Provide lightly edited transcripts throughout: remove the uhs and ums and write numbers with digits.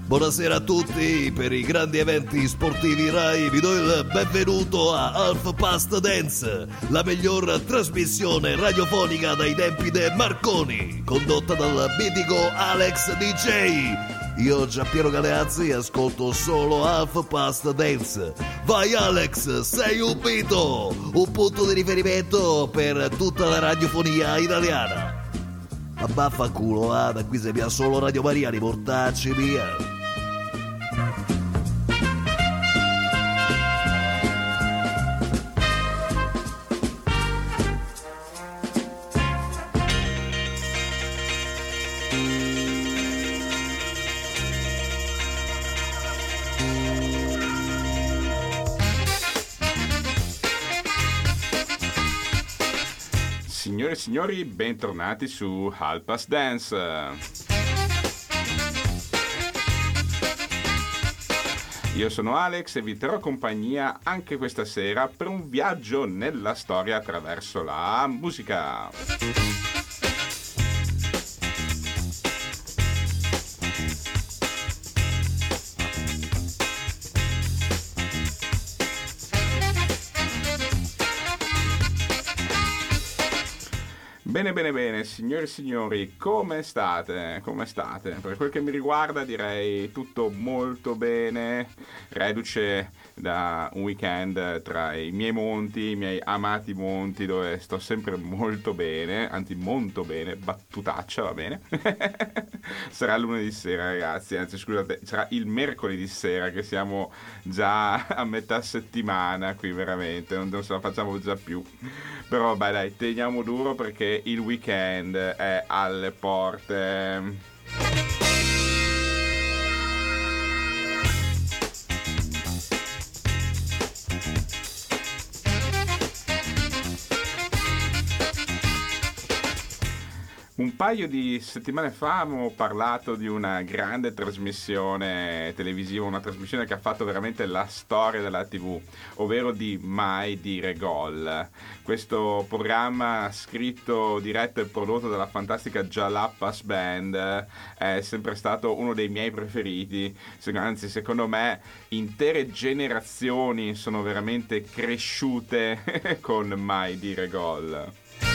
Buonasera a tutti, per i grandi eventi sportivi Rai vi do il benvenuto a Half Past Dance, la miglior trasmissione radiofonica dai tempi de Marconi, condotta dal mitico Alex DJ. Io, Giampiero Galeazzi, ascolto solo Half Past Dance. Vai Alex, sei un mito, un punto di riferimento per tutta la radiofonia italiana. Ma vaffanculo, da qui se via solo Radio Maria, di mortacci via. Signore e signori, bentornati su Half Past Dance. Io sono Alex e vi terrò compagnia anche questa sera per un viaggio nella storia attraverso la musica. Bene, signore e signori, come state? Per quel che mi riguarda direi tutto molto bene, reduce da un weekend tra i miei amati monti, dove sto sempre molto bene, anzi molto bene, battutaccia, va bene? Sarà lunedì sera, ragazzi, anzi scusate, sarà il mercoledì sera, che siamo già a metà settimana qui, veramente, non ce la facciamo già più. Però vabbè dai, teniamo duro perché il weekend è alle porte. Un paio di settimane fa abbiamo parlato di una grande trasmissione televisiva, una trasmissione che ha fatto veramente la storia della TV, ovvero di Mai Dire Gol. Questo programma scritto, diretto e prodotto dalla fantastica Jalapas Band è sempre stato uno dei miei preferiti, anzi secondo me intere generazioni sono veramente cresciute con Mai Dire Gol.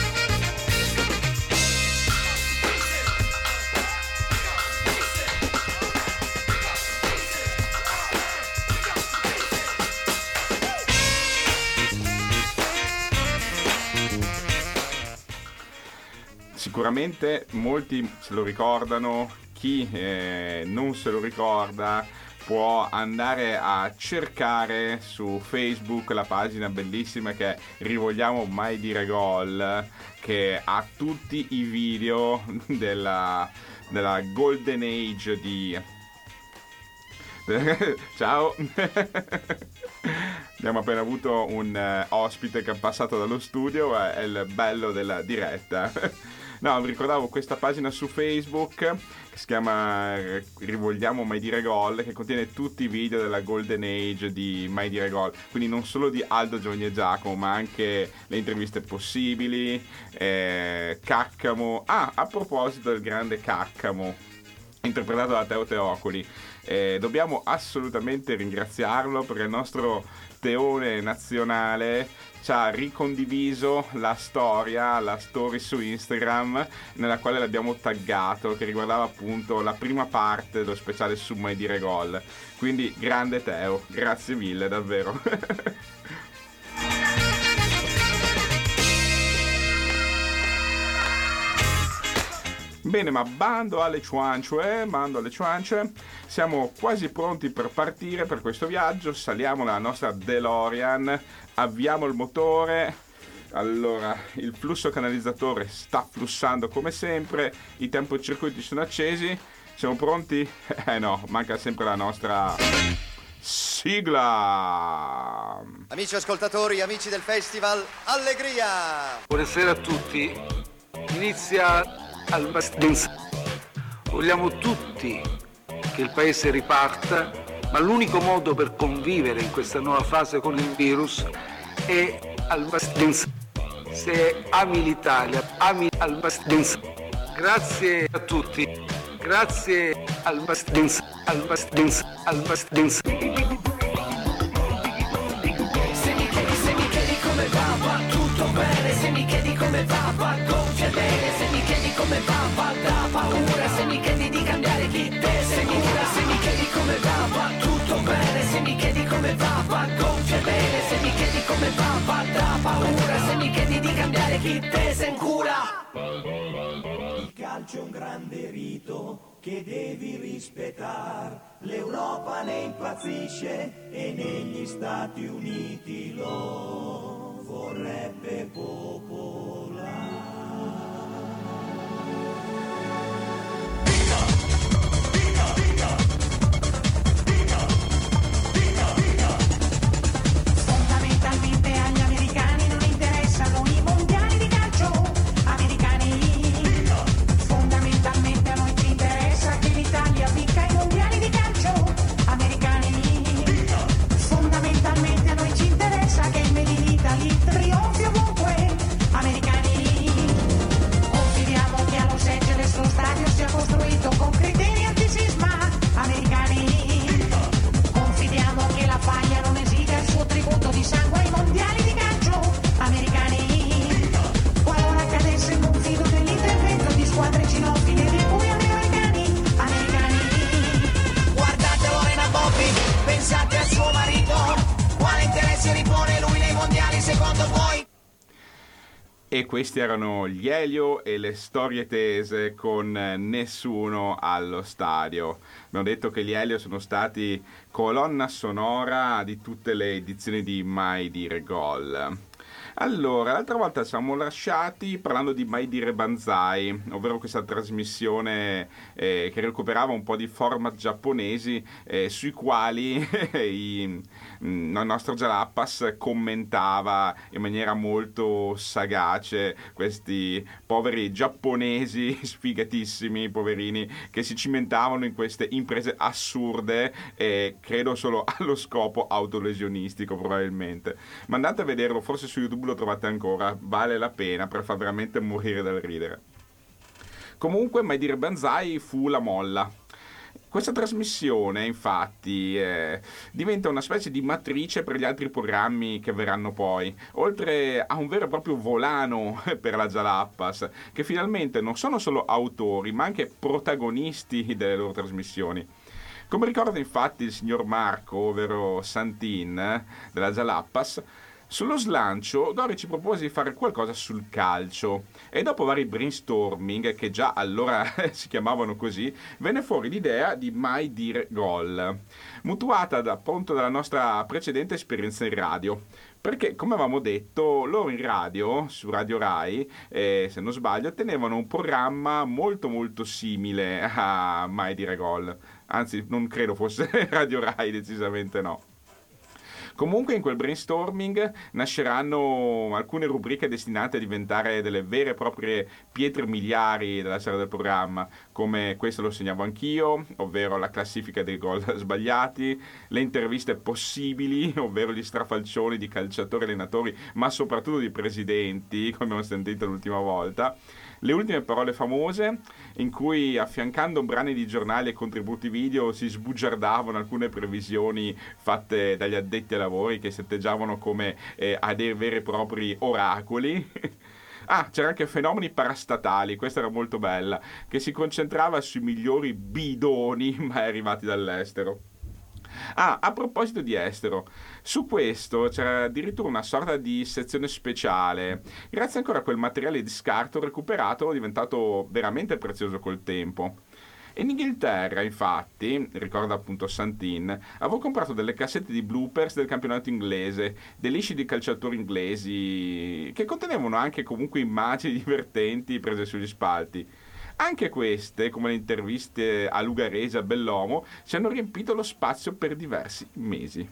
Sicuramente molti se lo ricordano, chi non se lo ricorda può andare a cercare su Facebook la pagina bellissima che è Rivogliamo Mai Dire Gol, che ha tutti i video della Golden Age di... Ciao! Abbiamo appena avuto un ospite che è passato dallo studio, è il bello della diretta. No, vi ricordavo questa pagina su Facebook che si chiama Rivogliamo Mai Dire Gol, che contiene tutti i video della Golden Age di Mai Dire Gol, quindi non solo di Aldo, Giovanni e Giacomo, ma anche le interviste possibili, Caccamo. A proposito del grande Caccamo, interpretato da Teo Teocoli, dobbiamo assolutamente ringraziarlo perché il nostro Teone nazionale ci ha ricondiviso la story su Instagram, nella quale l'abbiamo taggato, che riguardava appunto la prima parte dello speciale su Mai Dire Gol. Quindi grande Teo, grazie mille davvero. Bene, ma bando alle ciance, siamo quasi pronti per partire per questo viaggio. Saliamo nella nostra DeLorean, avviamo il motore. Allora, il flusso canalizzatore sta flussando come sempre, i tempocircuiti sono accesi, siamo pronti? No, manca sempre la nostra sigla! Amici ascoltatori, amici del festival, allegria! Buonasera a tutti, inizia al Dance. Vogliamo tutti che il paese riparta, ma l'unico modo per convivere in questa nuova fase con il virus è al Dance. Se ami l'Italia, ami al Dance. Grazie a tutti, grazie Se mi chiedi come va tutto bene. Se mi chiedi come va gonfia bene. Se mi chiedi come va da paura. Se mi chiedi di cambiare chi te sei cura. Se mi chiedi come va tutto bene. Se mi chiedi come va gonfia bene. Se mi chiedi come va da paura. Se mi chiedi di cambiare chi te sei cura. Il calcio è un grande rito che devi rispettare. L'Europa ne impazzisce e negli Stati Uniti lo vorrebbe popolare. Fondamentalmente agli americani non interessano i mondiali di calcio. Americani. Fondamentalmente a noi ci interessa che l'Italia vinca i mondiali di calcio. Americani. Fondamentalmente a noi ci interessa che il Made in Italy trionfi ovunque. Americani. Confidiamo che a Los Angeles lo stadio sia costruito con criteri antisisma. Americani. Confidiamo che la Faglia non esiga il suo tributo di sangue ai mondiali di calcio. Americani. Qualora cadesse, confido nell'intervento di squadre cinofile di cui americani. Americani. Guardate Lorena Bobbi, pensate al suo marito. Quale interesse ripone lui nei mondiali secondo voi? E questi erano gli Elio e le storie tese con nessuno allo stadio. Abbiamo detto che gli Elio sono stati colonna sonora di tutte le edizioni di Mai Dire Gol. Allora, l'altra volta siamo lasciati parlando di Mai Dire Banzai, ovvero questa trasmissione che recuperava un po' di format giapponesi sui quali il nostro Jalapas commentava in maniera molto sagace questi poveri giapponesi sfigatissimi, poverini, che si cimentavano in queste imprese assurde e credo solo allo scopo autolesionistico probabilmente. Ma andate a vederlo, forse su YouTube lo trovate ancora, vale la pena per far veramente morire dal ridere. Comunque Mai Dire Banzai fu la molla. Questa trasmissione infatti diventa una specie di matrice per gli altri programmi che verranno poi, oltre a un vero e proprio volano per la Jalapas, che finalmente non sono solo autori ma anche protagonisti delle loro trasmissioni. Come ricorda infatti il signor Marco, ovvero Santin della Jalapas, sullo slancio Gori ci propose di fare qualcosa sul calcio e dopo vari brainstorming, che già allora si chiamavano così, venne fuori l'idea di Mai Dire Gol, mutuata appunto dalla nostra precedente esperienza in radio. Perché, come avevamo detto, loro in radio, su Radio Rai, se non sbaglio, tenevano un programma molto molto simile a Mai Dire Gol. Anzi, non credo fosse Radio Rai, decisamente no. Comunque in quel brainstorming nasceranno alcune rubriche destinate a diventare delle vere e proprie pietre miliari della serie del programma, come questo lo segnavo anch'io, ovvero la classifica dei gol sbagliati, le interviste possibili, ovvero gli strafalcioni di calciatori e allenatori, ma soprattutto di presidenti, come abbiamo sentito l'ultima volta, le ultime parole famose, in cui affiancando brani di giornali e contributi video si sbugiardavano alcune previsioni fatte dagli addetti ai lavori che setteggiavano come a dei veri e propri oracoli. Ah, c'era anche Fenomeni Parastatali, questa era molto bella, che si concentrava sui migliori bidoni mai arrivati dall'estero. Ah, a proposito di estero, su questo c'era addirittura una sorta di sezione speciale, grazie ancora a quel materiale di scarto recuperato diventato veramente prezioso col tempo. In Inghilterra, infatti, ricorda appunto Santin, avevo comprato delle cassette di bloopers del campionato inglese, dei lisci di calciatori inglesi, che contenevano anche comunque immagini divertenti prese sugli spalti. Anche queste, come le interviste a Lugarese e a Bellomo, ci hanno riempito lo spazio per diversi mesi.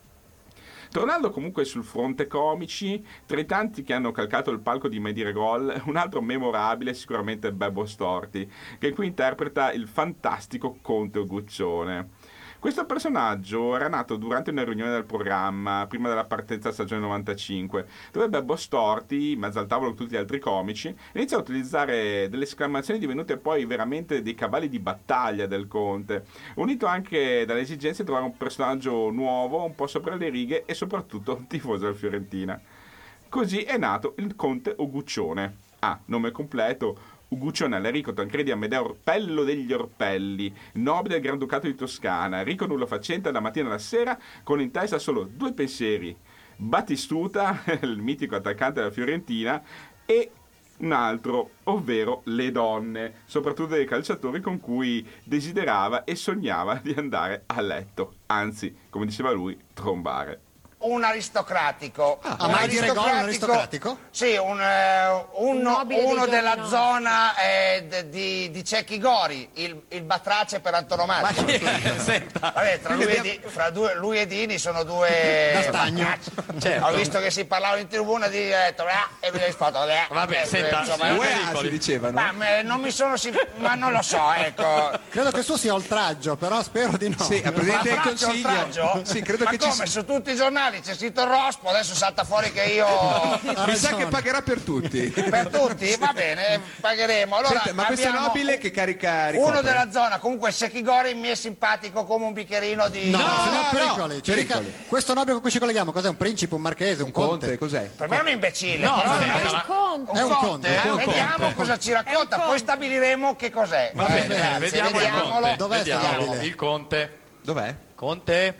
Tornando comunque sul fronte comici, tra i tanti che hanno calcato il palco di Mai Dire Gol, un altro memorabile è sicuramente Bebbo Storti, che qui interpreta il fantastico Conte Guccione. Questo personaggio era nato durante una riunione del programma, prima della partenza stagione 95, dove Bebbo Storti, in mezzo al tavolo con tutti gli altri comici, iniziò a utilizzare delle esclamazioni divenute poi veramente dei cavalli di battaglia del Conte, unito anche dalle esigenze di trovare un personaggio nuovo, un po' sopra le righe e soprattutto tifoso del Fiorentina. Così è nato il Conte Uguccione. Nome completo: Uguccione Enrico Tancredi Amedeo Orpello degli Orpelli, nobile del Granducato di Toscana, ricco nulla facente dalla mattina alla sera, con in testa solo due pensieri: Battistuta, il mitico attaccante della Fiorentina, e un altro, ovvero le donne, soprattutto dei calciatori con cui desiderava e sognava di andare a letto, anzi, come diceva lui, trombare. Un aristocratico. Mai dire gol, un aristocratico? Sì, uno della zona di Cecchi Gori, il batrace per antonomasia. Vabbè, fra lui e Dini sono due. Da stagno. Certo. Ho visto che si parlava in tribuna di e lui ha risposto. Vabbè, senta, si dicevano. Non mi sono ma non lo so, ecco. Credo che il suo sia oltraggio, però spero di no. Sì, a Presidente del Consiglio. Oltraggio? Sì, credo ma che come? Su tutti i giornali c'è scritto il Rospo, adesso salta fuori che io. Mi sa che pagherà per tutti. Per tutti? Va bene, pagheremo. Allora, senta, ma questo è nobile che carica uno della zona, comunque Sechigori mi è simpatico come un bicchierino di. No, signor Pericoli. Questo nobile con cui ci colleghiamo, cos'è? Un principe, un marchese, un conte? Cos'è? Per me è un imbecille. No, è un conte. Vediamo cosa ci racconta, poi stabiliremo che cos'è. Va bene, vediamolo. Dov'è sto nobile? Il Conte. Dov'è? Conte?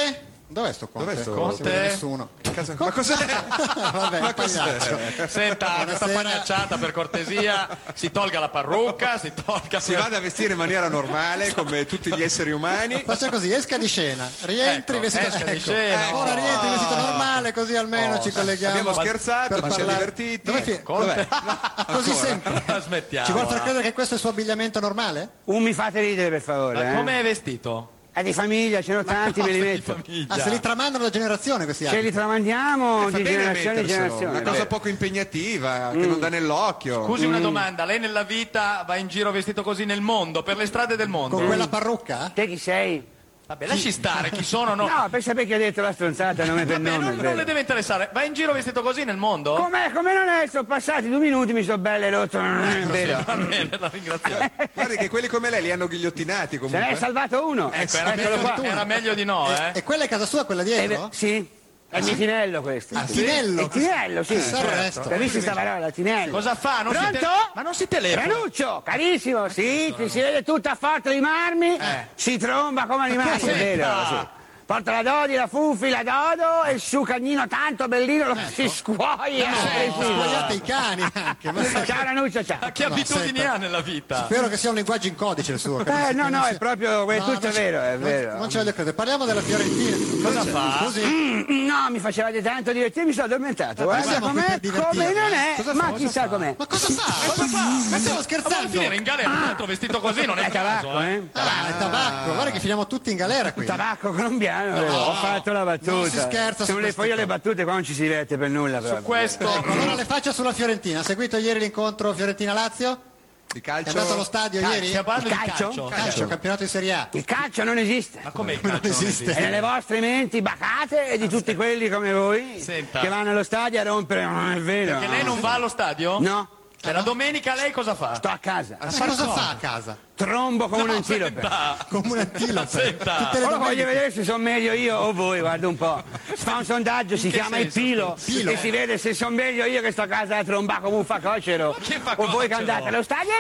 Dov'è sto conte? Dov'è sto Conte? Nessuno. Ma cos'è? Vabbè, Ma cos'è? Senta, questa pagliacciata per cortesia, si tolga la parrucca, si vada a vestire in maniera normale come tutti gli esseri umani. Faccia così, esca di scena, rientri vestito esca di scena. Ora rientri vestito normale, così almeno ci colleghiamo. Abbiamo scherzato, ci siamo divertiti. Dov'è? Così sempre. Smettiamo. Ci vuol far credere che questo è il suo abbigliamento normale? Mi fate ridere, per favore. Ma come è vestito? È di famiglia, ce ne ho tanti, me li metto. Se li tramandano da generazione questi anni. Ce li tramandiamo di generazione in generazione. Una cosa poco impegnativa, che non dà nell'occhio. Scusi una domanda, lei nella vita va in giro vestito così nel mondo, per le strade del mondo? Con quella parrucca? Te chi sei? Vabbè, lasci stare, chi sono no? No, per sapere chi ha detto la stronzata, nome per nome. Non le deve interessare. Va in giro vestito così nel mondo? Come non è? Sono passati 2 minuti, mi sto belle rotto, non è vero. Va bene, la ringrazio. Guardi che quelli come lei li hanno ghigliottinati comunque. Se ne è salvato uno. Ecco, era meglio di no, E quella è casa sua, quella dietro? Sì. È il Tinello questo. Tinello? Il Tinello, sì. Certo. Hai visto sta parola, Tinello? Cosa fa? Pronto? Ma non si telefona. Ranuccio, carissimo, sì, ti si vede tutta forte di marmi, si tromba come animale, è vero, sì. Porta la Dodi, la Fufi, la Dodo e il suo cagnino tanto bellino lo si scuoia. Scuoiate i cani anche. Ciao Ranuccio, ciao. Ma che abitudini ha nella vita? Spero che sia un linguaggio in codice il suo. No, è proprio, tutto è vero, è vero. Non ce lo credo. Parliamo della Fiorentina. Cosa fa? No, mi facevate tanto divertire, mi sono addormentato. Guarda com'è, come non è, ma chissà com'è. Ma cosa fa? Ma stiamo scherzando? Vuole finire in galera un altro vestito così, non è tabacco, è tabacco. Guarda che finiamo tutti in galera qui. Tabacco colombiano. Ho fatto la battuta. Non si scherza se non le fai le battute qua non ci si diverte per nulla. Su questo. Allora le faccia sulla Fiorentina. Ha seguito ieri l'incontro Fiorentina-Lazio? Di calcio. È andato allo stadio ieri? Calcio, campionato di Serie A. Il calcio non esiste. Ma come il calcio non esiste? È nelle vostre menti bacate e di tutti quelli come voi che vanno allo stadio a rompere. Non è vero. Perché lei non va allo stadio? No. E la domenica lei cosa fa? Sto a casa. Cosa fa a casa? Trombo come un antilope. Come un antilope. Ora voglio vedere se sono meglio io o voi, guarda un po'. Si fa un sondaggio, si chiama il Pilo e si vede se sono meglio io che sto a casa a trombare come un facocero o voi che andate allo stadio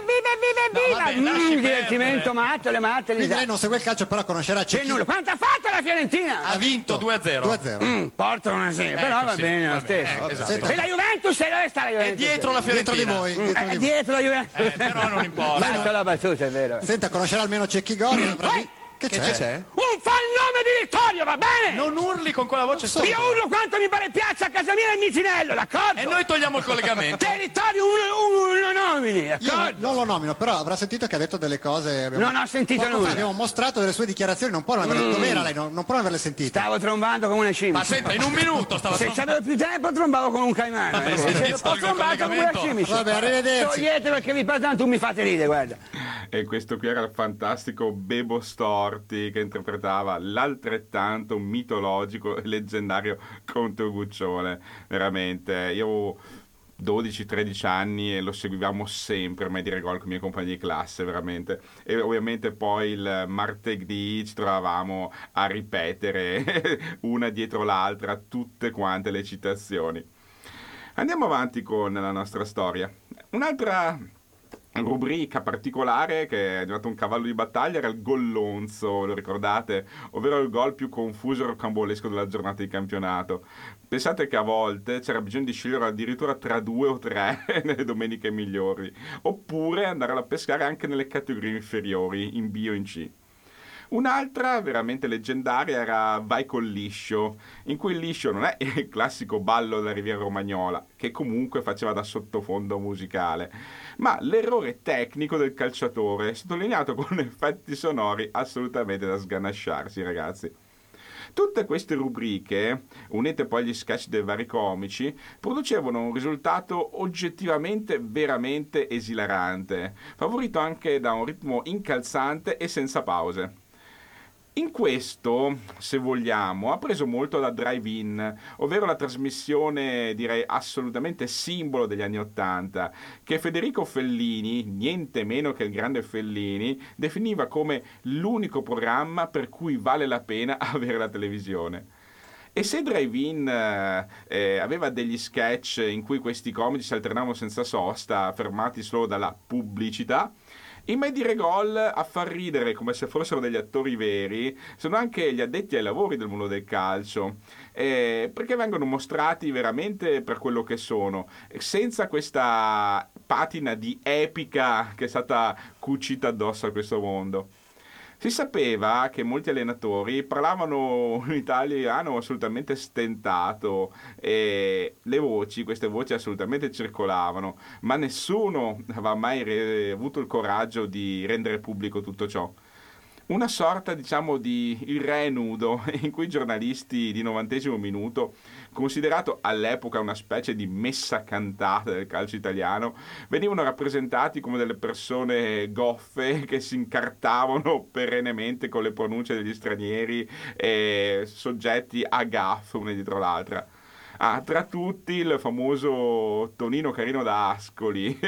e viva, divertimento matto, le matte. Quindi lei non segue il calcio però conoscerà c'è nulla. Quanto ha fatto la Fiorentina? Ha vinto 2-0. 2-0. Portano una sera, però va bene lo stesso. E la Juventus, dove sta la Juventus? È dietro la Fiorentina. Dietro di voi. È dietro la Juventus. Però non importa. Basta la battuta, è vero. Senta, conoscerà almeno Cecchi Gori? Che c'è? Un fannome di Vittorio, va bene? Non urli con quella voce sopra. Io urlo quanto mi pare piazza a casa mia e Micinello, d'accordo? E noi togliamo il collegamento. Territorio uno nomini, d'accordo? Io non lo nomino, però avrà sentito che ha detto delle cose. Non ho sentito nulla. Abbiamo mostrato delle sue dichiarazioni, non può non averle dove era lei, non può non averle sentite. Stavo trombando come una scimmia. Ma senta, in un minuto stava se c'avevo più tempo trombavo come un caimano. Vabbè, ho trombato come una scimmia. Vabbè, arrivederci. Togliete perché vi tanto mi fate ridere, guarda. E questo qui era il fantastico Bebo Storti che interpretava l'altrettanto mitologico e leggendario Conte Guccione. Veramente, io 12-13 anni e lo seguivamo sempre Mai Dire Gol con i miei compagni di classe, veramente. E ovviamente poi il martedì ci trovavamo a ripetere una dietro l'altra tutte quante le citazioni. Andiamo avanti con la nostra storia. Un'altra rubrica particolare che è diventato un cavallo di battaglia era il gollonzo, lo ricordate? Ovvero il gol più confuso e rocambolesco della giornata di campionato. Pensate che a volte c'era bisogno di scegliere addirittura tra 2 o 3 nelle domeniche migliori, oppure andare a pescare anche nelle categorie inferiori, in B o in C. Un'altra veramente leggendaria era Vai col liscio, in cui il liscio non è il classico ballo della Riviera Romagnola, che comunque faceva da sottofondo musicale, ma l'errore tecnico del calciatore, sottolineato con effetti sonori assolutamente da sganasciarsi, ragazzi. Tutte queste rubriche, unite poi agli sketch dei vari comici, producevano un risultato oggettivamente veramente esilarante, favorito anche da un ritmo incalzante e senza pause. In questo, se vogliamo, ha preso molto da Drive-In, ovvero la trasmissione, direi, assolutamente simbolo degli anni '80, che Federico Fellini, niente meno che il grande Fellini, definiva come l'unico programma per cui vale la pena avere la televisione. E se Drive-In aveva degli sketch in cui questi comici si alternavano senza sosta, fermati solo dalla pubblicità, i Mai Dire Gol, a far ridere come se fossero degli attori veri, sono anche gli addetti ai lavori del mondo del calcio, perché vengono mostrati veramente per quello che sono, senza questa patina di epica che è stata cucita addosso a questo mondo. Si sapeva che molti allenatori parlavano un italiano assolutamente stentato e queste voci assolutamente circolavano, ma nessuno aveva mai avuto il coraggio di rendere pubblico tutto ciò. Una sorta, diciamo, di Il Re nudo, in cui i giornalisti di 90° minuto, considerato all'epoca una specie di messa cantata del calcio italiano, venivano rappresentati come delle persone goffe che si incartavano perennemente con le pronunce degli stranieri e soggetti a gaffe una dietro l'altra. Tra tutti il famoso Tonino Carino da Ascoli.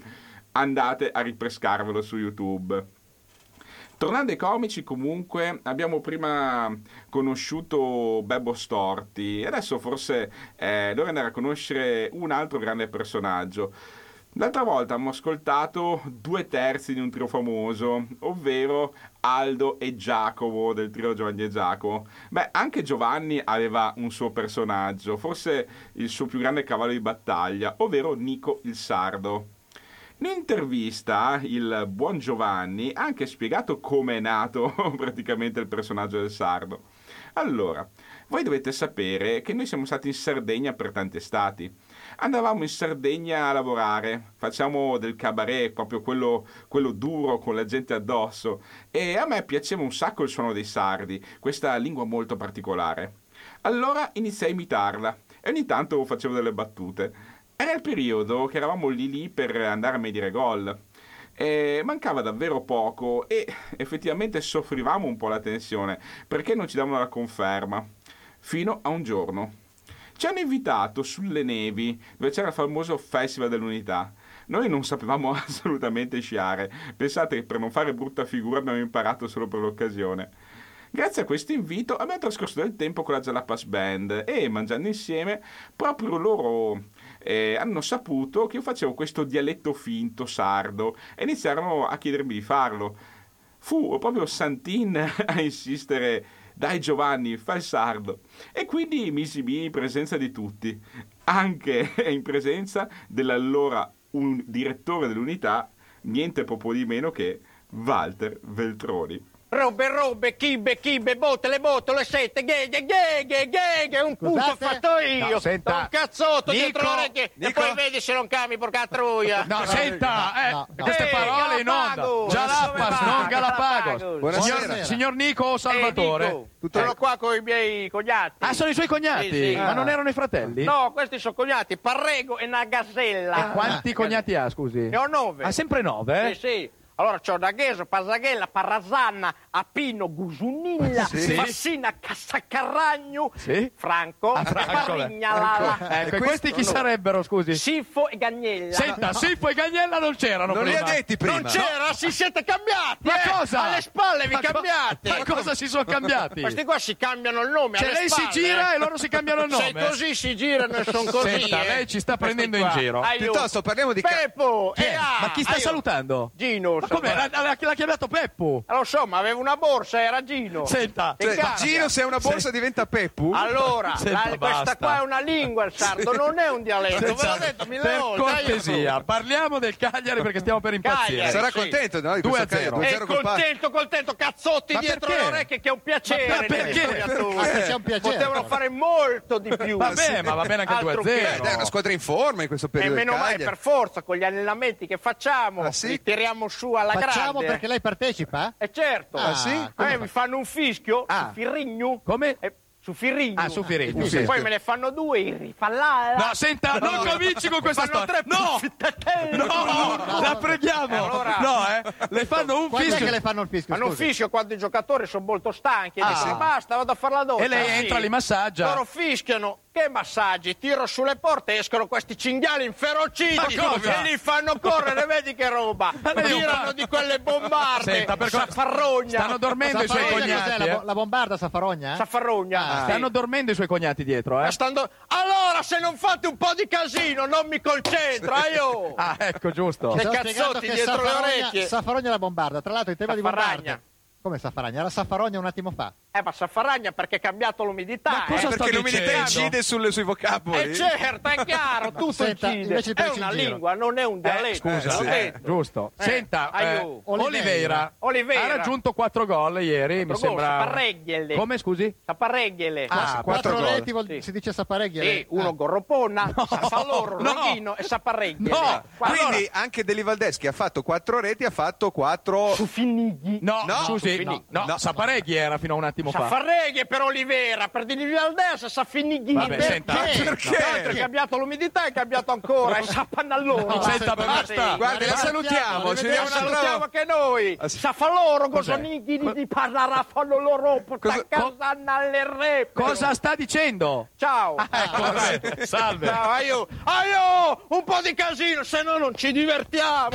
Andate a ripescarvelo su YouTube. Tornando ai comici, comunque, abbiamo prima conosciuto Bebo Storti e adesso forse dovrei andare a conoscere un altro grande personaggio. L'altra volta abbiamo ascoltato 2/3 di un trio famoso, ovvero Aldo e Giacomo del trio Giovanni e Giacomo. Beh, anche Giovanni aveva un suo personaggio, forse il suo più grande cavallo di battaglia, ovvero Nico il Sardo. In un'intervista il buon Giovanni ha anche spiegato come è nato praticamente il personaggio del sardo. Allora, voi dovete sapere che noi siamo stati in Sardegna per tante estati. Andavamo in Sardegna a lavorare, facciamo del cabaret, proprio quello duro con la gente addosso, e a me piaceva un sacco il suono dei sardi, questa lingua molto particolare. Allora iniziai a imitarla e ogni tanto facevo delle battute. Era il periodo che eravamo lì per andare a Mai Dire Gol. Mancava davvero poco e effettivamente soffrivamo un po' la tensione perché non ci davano la conferma. Fino a un giorno. Ci hanno invitato sulle nevi dove c'era il famoso Festival dell'Unità. Noi non sapevamo assolutamente sciare. Pensate che per non fare brutta figura abbiamo imparato solo per l'occasione. Grazie a questo invito abbiamo trascorso del tempo con la Jalapas Band e mangiando insieme proprio loro hanno saputo che io facevo questo dialetto finto sardo e iniziarono a chiedermi di farlo. Fu proprio Santin a insistere: dai Giovanni, fai il sardo. E quindi mi esibii in presenza di tutti, anche in presenza dell'allora direttore dell'Unità, niente poco di meno che Walter Veltroni. Robe, chibbe, botole, sette, ghe, un punto fatto io. No, senta. Un cazzotto Nico, dietro l'orecchio e poi vedi se non cambi, porca troia. No, senta, queste parole in onda. Jalapas, non Galapagos. Buonasera. Signor Nico o Salvatore? Nico, sono qua con i miei cognati. Ah, sono i suoi cognati? Sì. Ma non erano i fratelli? No, questi sono cognati, Parrego e Nagasella. E quanti cognati ha, scusi? Ne ho 9. Ha sempre 9? Sì. Allora c'ho D'Agheso, Pasaghella, Parrasanna, Apino, Gusunilla, Fassina, Cassacarragno, Franco, Parignalala. Ecco, e questi chi sarebbero, scusi? Siffo e Gagnella. Senta, Siffo e Gagnella non c'erano Non prima. li ha detti prima. Non c'era, si siete cambiati. Ma cosa? Alle spalle vi cambiate. Ma cosa si sono cambiati? Questi qua si cambiano il nome. Cioè alle lei spalle, si gira e loro si cambiano il nome. Se così si girano e sono così. Senta, lei ci sta prendendo in giro. Piuttosto parliamo di Peppo! Ma chi sta salutando? Gino. Ma come? L'ha chiamato Peppo? Lo so, ma avevo una borsa, era Gino. Senta, Gino, se è una borsa diventa Peppu? Allora, Senta, questa qua è una lingua, il sardo, non è un dialetto. Ve l'ho detto mille per volte. cortesia, parliamo del Cagliari perché stiamo per impazzire. Cagliari, Sarà contento, no? 2-0. Contento, cazzotti Ma dietro perché? le orecchie, che è un piacere. Ma perché? C'è un piacere. Potevano fare molto di più. Vabbè, ma va bene anche il Altro 2-0. che- È una squadra in forma in questo E periodo. meno male, Cagliari. per forza, con gli allenamenti che facciamo, sì? li tiriamo su alla Facciamo grande. perché lei partecipa? E certo. Ah, sì? A me mi fanno un fischio su Firrigno. Come? Su Firrigno. Ah, su Firigno, sì. Poi me ne fanno due, il rifallare. No, senta, non cominci con questa storia. No, la preghiamo. Allora- Le fanno un Quando è fischio. che le fanno il fischio? Fanno un scusi? fischio quando i giocatori sono molto stanchi e dicono sì. basta, vado a fare la doccia. E lei entra, li massaggia. Loro fischiano. Che massaggi? Tiro sulle porte, escono questi cinghiali inferociti Ma cosa? e li fanno correre, vedi che roba. Tirano di quelle bombarde. Senta, per Saffarrogna. Stanno dormendo i suoi Saffarogna cognati. cos'è? La bombarda Saffarogna? Saffarogna. Stanno dormendo i suoi cognati dietro, Allora, se non fate un po' di casino, non mi concentro, io. Ah, ecco, giusto. Che Sto spiegando cazzotti che dietro le Saffarogna- orecchie. Saffarogna è la bombarda. Tra l'altro, il tema di Saffaragna. bombarda. Come Saffaragna? Era Saffarogna un attimo fa. Ma Saffaragna perché è cambiato l'umidità. Ma cosa sta Perché l'umidità dicendo? incide sui vocaboli. Certo, è chiaro, tutto Senta, incide. invece di È prenderci una in giro. lingua, non è un dialetto. Scusa, l'ho detto. giusto. Senta, aiuto. Oliveira Oliveira. ha raggiunto 4 gol ieri, mi sembra. Saparregghele. Come, scusi? Saparregghele. Ah, 4 gol. reti si dice Saparegghia. Sì, uno Gorroponna, Safaloro, Roghino e Saparregghele. No, Quindi anche Deli Valdés che ha fatto 4 reti ha fatto 4 Su Finighi. No, No, scusi, no, Sapareghi era fino a un attimo fa. Safarreghe per Olivera, per Dini Valdés, Safinighi. Vabbè, senta, perché? È cambiato l'umidità, è cambiato ancora, è Sapannallone. Senta, basta. Guardi, la salutiamo, ci vediamo Salutiamo un'altra anche noi. Safaloro, Gosonighi di Parlara, fanno loro, Casanna alle re. Cosa sta dicendo? Ciao. Ecco, vabbè, salve. Ciao, aio, un po' di casino, se no non ci divertiamo.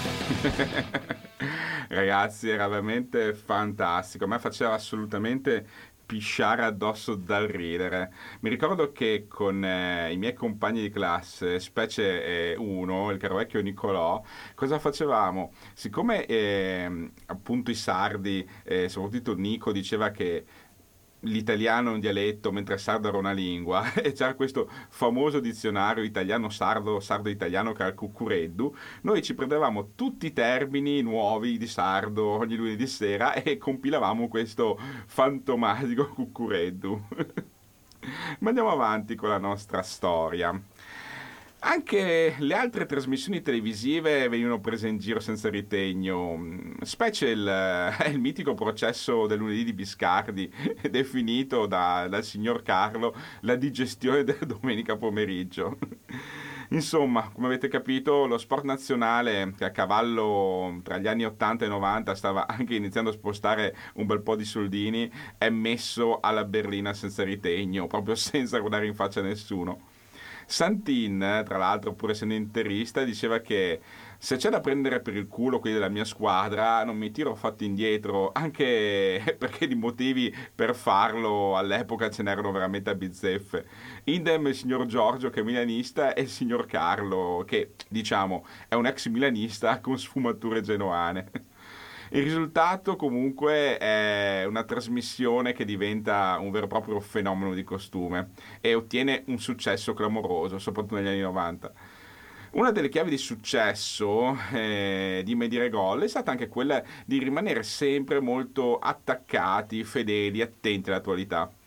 Ragazzi, era veramente fantastico. A me faceva assolutamente pisciare addosso dal ridere. Mi ricordo che con i miei compagni di classe, specie uno, il caro vecchio Nicolò, cosa facevamo? Siccome appunto i sardi, soprattutto Nico, diceva che l'italiano è un dialetto mentre il sardo era una lingua e c'era questo famoso dizionario italiano-sardo, sardo-italiano che era il Cuccureddu. Noi ci prendevamo tutti i termini nuovi di sardo ogni lunedì sera e compilavamo questo fantomatico Cuccureddu. Ma andiamo avanti con la nostra storia. Anche le altre trasmissioni televisive venivano prese in giro senza ritegno, specie il mitico processo del lunedì di Biscardi, definito dal signor Carlo la digestione della domenica pomeriggio. Insomma, come avete capito, lo sport nazionale, che a cavallo tra gli anni 80 e 90 stava anche iniziando a spostare un bel po' di soldini, è messo alla berlina senza ritegno, proprio senza guardare in faccia a nessuno. Santin, tra l'altro, pur essendo interista, diceva che se c'è da prendere per il culo quelli della mia squadra non mi tiro affatto indietro, anche perché di motivi per farlo all'epoca ce n'erano veramente a bizzeffe. Idem il signor Giorgio, che è milanista, e il signor Carlo, che diciamo è un ex milanista con sfumature genoane. Il risultato comunque è una trasmissione che diventa un vero e proprio fenomeno di costume e ottiene un successo clamoroso, soprattutto negli anni 90. Una delle chiavi di successo di Medire Gol è stata anche quella di rimanere sempre molto attaccati, fedeli, attenti all'attualità.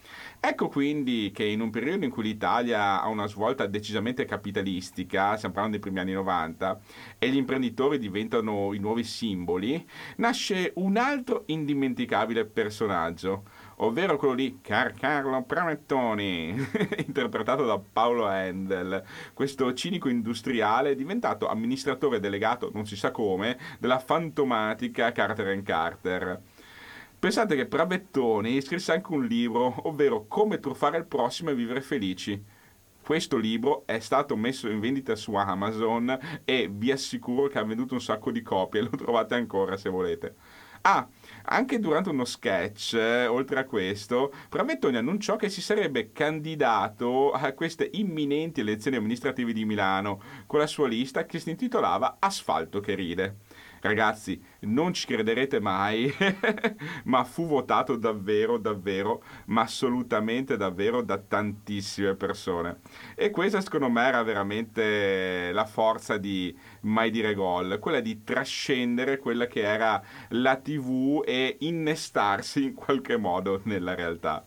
Ecco quindi che in un periodo in cui l'Italia ha una svolta decisamente capitalistica, stiamo parlando dei primi anni 90, e gli imprenditori diventano i nuovi simboli, nasce un altro indimenticabile personaggio, ovvero quello di Carlo Pravettoni, interpretato da Paolo Handel, questo cinico industriale diventato amministratore delegato, non si sa come, della fantomatica Carter & Carter. Pensate che Pravettoni scrisse anche un libro, ovvero Come truffare il prossimo e vivere felici. Questo libro è stato messo in vendita su Amazon e vi assicuro che ha venduto un sacco di copie, lo trovate ancora se volete. Anche durante uno sketch, oltre a questo, Pravettoni annunciò che si sarebbe candidato a queste imminenti elezioni amministrative di Milano con la sua lista che si intitolava Asfalto che ride. Ragazzi, non ci crederete mai, ma fu votato davvero, ma assolutamente davvero da tantissime persone. E questa secondo me era veramente la forza di Mai Dire Gol, quella di trascendere quella che era la TV e innestarsi in qualche modo nella realtà.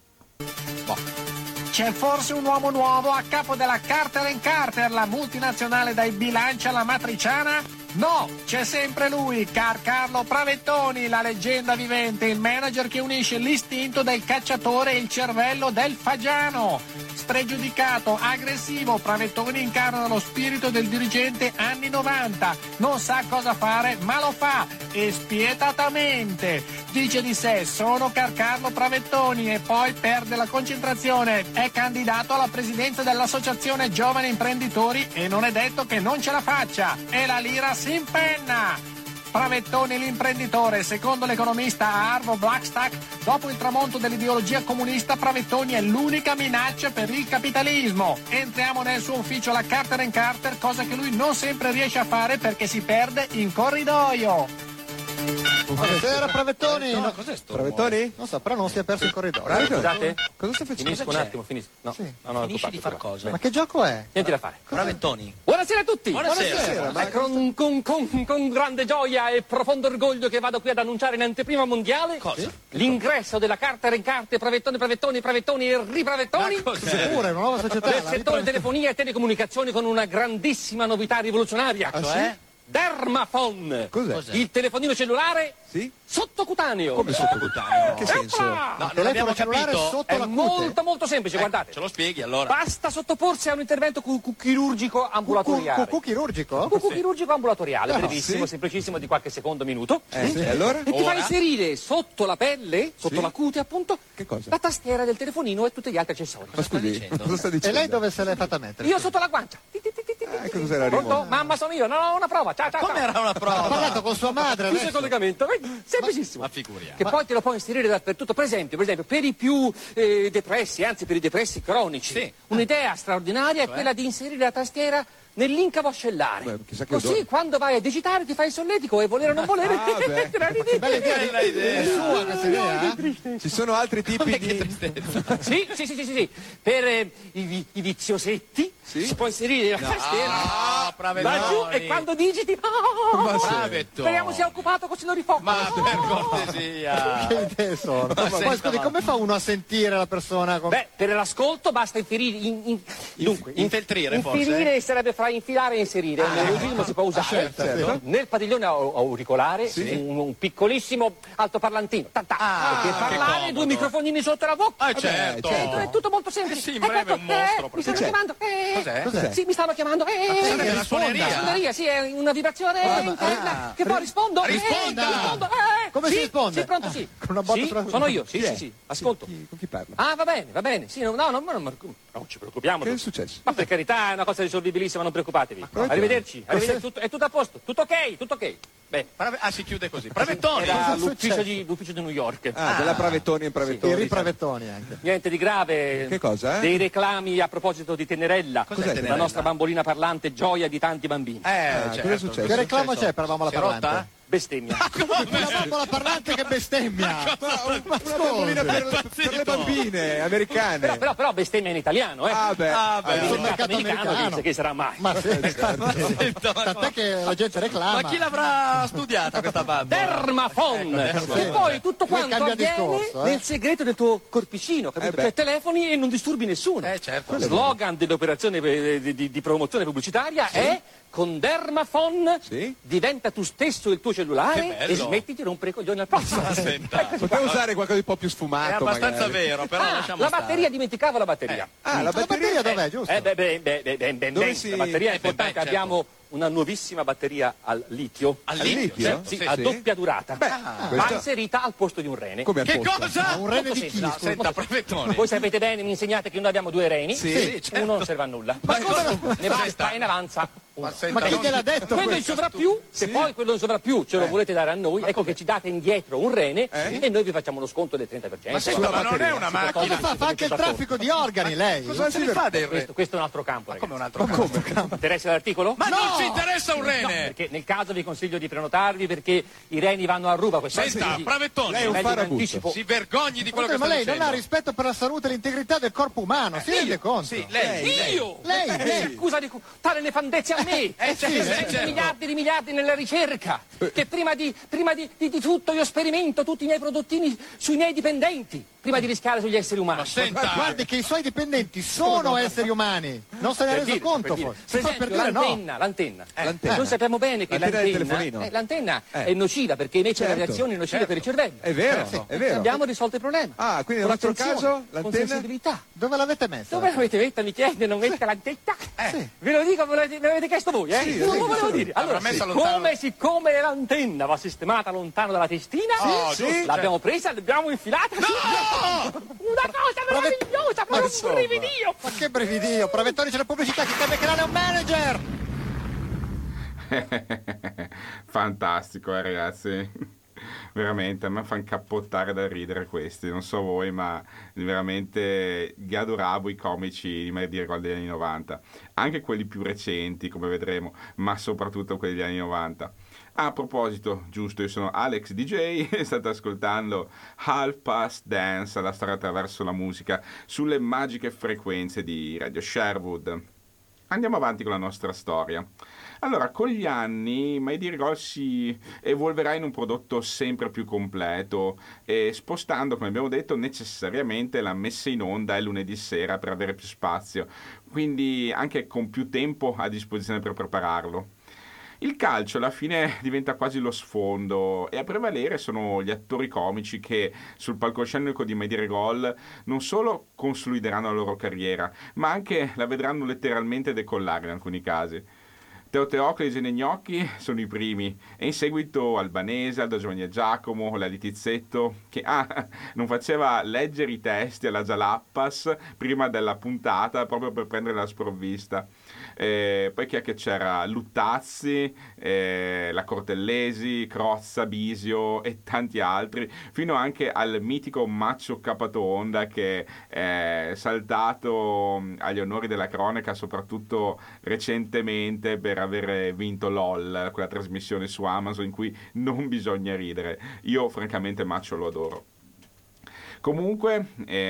C'è forse un uomo nuovo a capo della Carter & Carter, la multinazionale dai bilanci alla matriciana? No, c'è sempre lui, Carlo Pravettoni, la leggenda vivente, il manager che unisce l'istinto del cacciatore e il cervello del fagiano. Spregiudicato, aggressivo, Pravettoni incarna lo spirito del dirigente anni 90. Non sa cosa fare, ma lo fa, e spietatamente. Dice di sé, sono Carlo Pravettoni, e poi perde la concentrazione. È candidato alla presidenza dell'Associazione Giovani Imprenditori e non è detto che non ce la faccia. E la lira si impenna. Pravettoni l'imprenditore, secondo l'economista Harvo Blackstack, dopo il tramonto dell'ideologia comunista, Pravettoni è l'unica minaccia per il capitalismo. Entriamo nel suo ufficio alla Carter & Carter, cosa che lui non sempre riesce a fare perché si perde in corridoio. Buonasera Pravettoni. No, cos'è sto? Pravettoni? Non so, però non si è perso il corridoio. Scusate? Cosa stai facendo? Finisco un attimo, finisco. No, Sì. no, Finisci di far cosa? Ma che gioco è? Niente da fare. Pravettoni. Buonasera a tutti! Buonasera. Ma È con grande gioia e profondo orgoglio che vado qui ad annunciare in anteprima mondiale Cosa? l'ingresso della Carter & Carter Pravettoni e ripravettoni Sicuro, è una nuova società. nel settore telefonia e telecomunicazioni con una grandissima novità rivoluzionaria. Cioè? Dermafon. Cos'è? Il telefonino cellulare Sì? sottocutaneo. Come sottocutaneo? Che senso? No, non abbiamo capito. Sotto È la cute. molto molto semplice, guardate. Ce lo spieghi allora? Basta sottoporsi a un intervento chirurgico ambulatoriale. Cucù chirurgico? Cucù chirurgico ambulatoriale, Ah, brevissimo, sì. semplicissimo, di qualche secondo, minuto. Sì, allora? E ti fa inserire sotto la pelle, sotto la cute appunto, Che cosa? la tastiera del telefonino e tutti gli altri accessori. Ma scusi, cosa sta E dicendo? lei dove se l'è fatta mettere? Io sotto la guancia. cos'era Pronto? Mamma sono io, no, una prova. Ciao, ciao, Come ciao. era una Ha prova? parlato con sua madre Questo è il adesso. collegamento, vedi? Semplicissimo. Ma figuriamo. Che poi te lo puoi inserire dappertutto. Per esempio, per i più depressi, anzi per i depressi cronici, Sì. un'idea straordinaria è quella di inserire la tastiera nell'inca vascellare. Beh, chissà che Così odore. quando vai a digitare ti fai il solletico e volere o non volere. beh. Bella idea. È sua questa idea? Ci sono altri tipi Che di... tristezza. Sì. Per i viziosetti si può inserire la tastiera Ah, va giù e quando digiti Pravettoni. speriamo sia occupato così lo rifocco. Ma per cortesia. Che idee sono? Poi senta, scusi, ma- come fa uno a sentire la persona? Beh, per l'ascolto basta dunque, Infeltrire, forse? infilire sarebbe fra infilare e inserire. Un neologismo si può usare. certo. Nel padiglione auricolare un piccolissimo altoparlantino. Perché parlare, comodo. 2 microfonini sotto la bocca. Ah, certo. È tutto molto semplice. Sì, in breve è un mostro, Mi stanno chiamando. Cos'è? Sì, mi stanno chiamando. Sarebbe la suoneria. La suoneria, sì, è una vibrazione interna. Che poi rispondo. Risponda. Rispondo. Come Sì, si risponde? Sì, pronto, sì. Con una botta Sì, sulla- sono io, Chi è? sì. Ascolto. Con chi parla? Ah, va bene. Sì, non ci preoccupiamo. Che è successo? Ma per carità, è una cosa risolvibilissima, non preoccupatevi. Arrivederci. È tutto a posto. Tutto ok. Beh, Ah, si chiude così. Pravettoni. era l'ufficio di New York. Ah, della Pravettoni e Pravettoni. I ripravettoni anche. Niente di grave. Che cosa? Dei reclami a proposito di Tenerella. Cos'è La Tenerella? nostra bambolina parlante, gioia di tanti bambini. Cosa è certo. successo? Che reclamo c'è per la Si è parlante? rotta? bestemmia. Una bambola parlante che bestemmia. Una bambolina per le bambine americane. Però bestemmia in italiano, eh? sul mercato americano. Dice che sarà mai. Ma tant'è che la gente reclama. Ma chi l'avrà studiata questa bambola? Dermafon. E poi tutto quanto avviene nel segreto del tuo corpicino, capito? Cioè telefoni e non disturbi nessuno. Certo. Lo slogan dell'operazione di promozione pubblicitaria è: con Dermafon diventa tu stesso il tuo cellulare e smetti di rompere i coglioni al prossimo. Potevo usare qualcosa di un po' più sfumato. È abbastanza magari. vero, però lasciamo la stare. batteria, dimenticavo la batteria. La batteria dov'è, giusto? La batteria è importante. certo. Abbiamo una nuovissima batteria al litio. Al litio? Sì, a doppia durata. Ma inserita al posto di un rene. Come al Che posto? cosa? Un rene di chi? Senta, Pravettoni. Voi sapete bene, mi insegnate che noi abbiamo 2 reni. Sì, certo. Uno non serve a nulla. Ma come? Ne basta e ne avanza. Ma chi gliel'ha detto Quello in questo? sovrappiù, se poi quello in sovrappiù ce lo volete dare a noi, ecco che ci date indietro un rene e noi vi facciamo lo sconto del 30%. Ma senta, ma non è una Come macchina. fa anche il traffico di organi lei? Cosa si fa del re? Questo è un altro campo, ragazzi. Come un altro campo? Interessa l'articolo? Ma non ci interessa un rene! Perché nel caso vi consiglio di prenotarvi perché i reni vanno a ruba quest'anno. Senta, Pravettoni, Lei è un meglio in farabutto. anticipo. si vergogni di quello che Ma sta lei non dicendo. ha rispetto per la salute e l'integrità del corpo umano, si rende conto? Sì, lei. Io? Lei? Scusa di tale nefandezza a me. certo. Miliardi di miliardi nella ricerca. Che prima di tutto io sperimento tutti i miei prodottini sui miei dipendenti. Prima di rischiare sugli esseri umani. Ma senta, Guardi che i suoi dipendenti sono esseri umani, non se ne è Per reso dire, conto per dire. forse. Per Si fa esempio, per dire no. l'antenna. L'antenna. Noi sappiamo bene che L'antenna del telefonino. l'antenna è nociva perché invece Certo. le reazioni nocive per il cervello. È vero, è vero. Abbiamo risolto il problema. Ah, quindi Con nel nostro attenzione, caso con l'antenna? sensibilità. Dove l'avete messa? Dove l'avete messa? Mi chiede, non metta l'antetta? Ve lo dico, me l'avete chiesto voi, eh? Sì, Non sì, lo volevo sì. dire. Allora, L'avrà messa lontano. siccome l'antenna va sistemata lontano dalla testina, l'abbiamo presa, l'abbiamo infilata. Una cosa meravigliosa, proprio un brividio. Ma che brividio, Pravettoni, c'è la pubblicità che cambia canale, è un manager! Fantastico, ragazzi. Veramente, a me fa incappottare da ridere questi. Non so voi, ma veramente li adoravo i comici di Mai Dire Gol degli anni 90. Anche quelli più recenti, come vedremo, ma soprattutto quelli degli anni 90. A proposito, giusto, io sono Alex DJ e state ascoltando Half Past Dance, la storia attraverso la musica, sulle magiche frequenze di Radio Sherwood. Andiamo avanti con la nostra storia. Allora, con gli anni Mai Dire Gol si evolverà in un prodotto sempre più completo e spostando, come abbiamo detto, necessariamente la messa in onda il lunedì sera per avere più spazio, quindi anche con più tempo a disposizione per prepararlo. Il calcio alla fine diventa quasi lo sfondo e a prevalere sono gli attori comici che sul palcoscenico di Mai Dire Gol non solo consolideranno la loro carriera, ma anche la vedranno letteralmente decollare in alcuni casi. Teo Teocles e Gnocchi sono i primi e in seguito Albanese, Aldo Giovanni e Giacomo, la Litizzetto che non faceva leggere i testi alla Jalappas prima della puntata proprio per prendere la sprovvista. Poi chi è che c'era? Luttazzi, la Cortellesi, Crozza, Bisio e tanti altri, fino anche al mitico Maccio Capatonda che è saltato agli onori della cronaca soprattutto recentemente per aver vinto LOL, quella trasmissione su Amazon in cui non bisogna ridere. Io francamente Maccio lo adoro. Comunque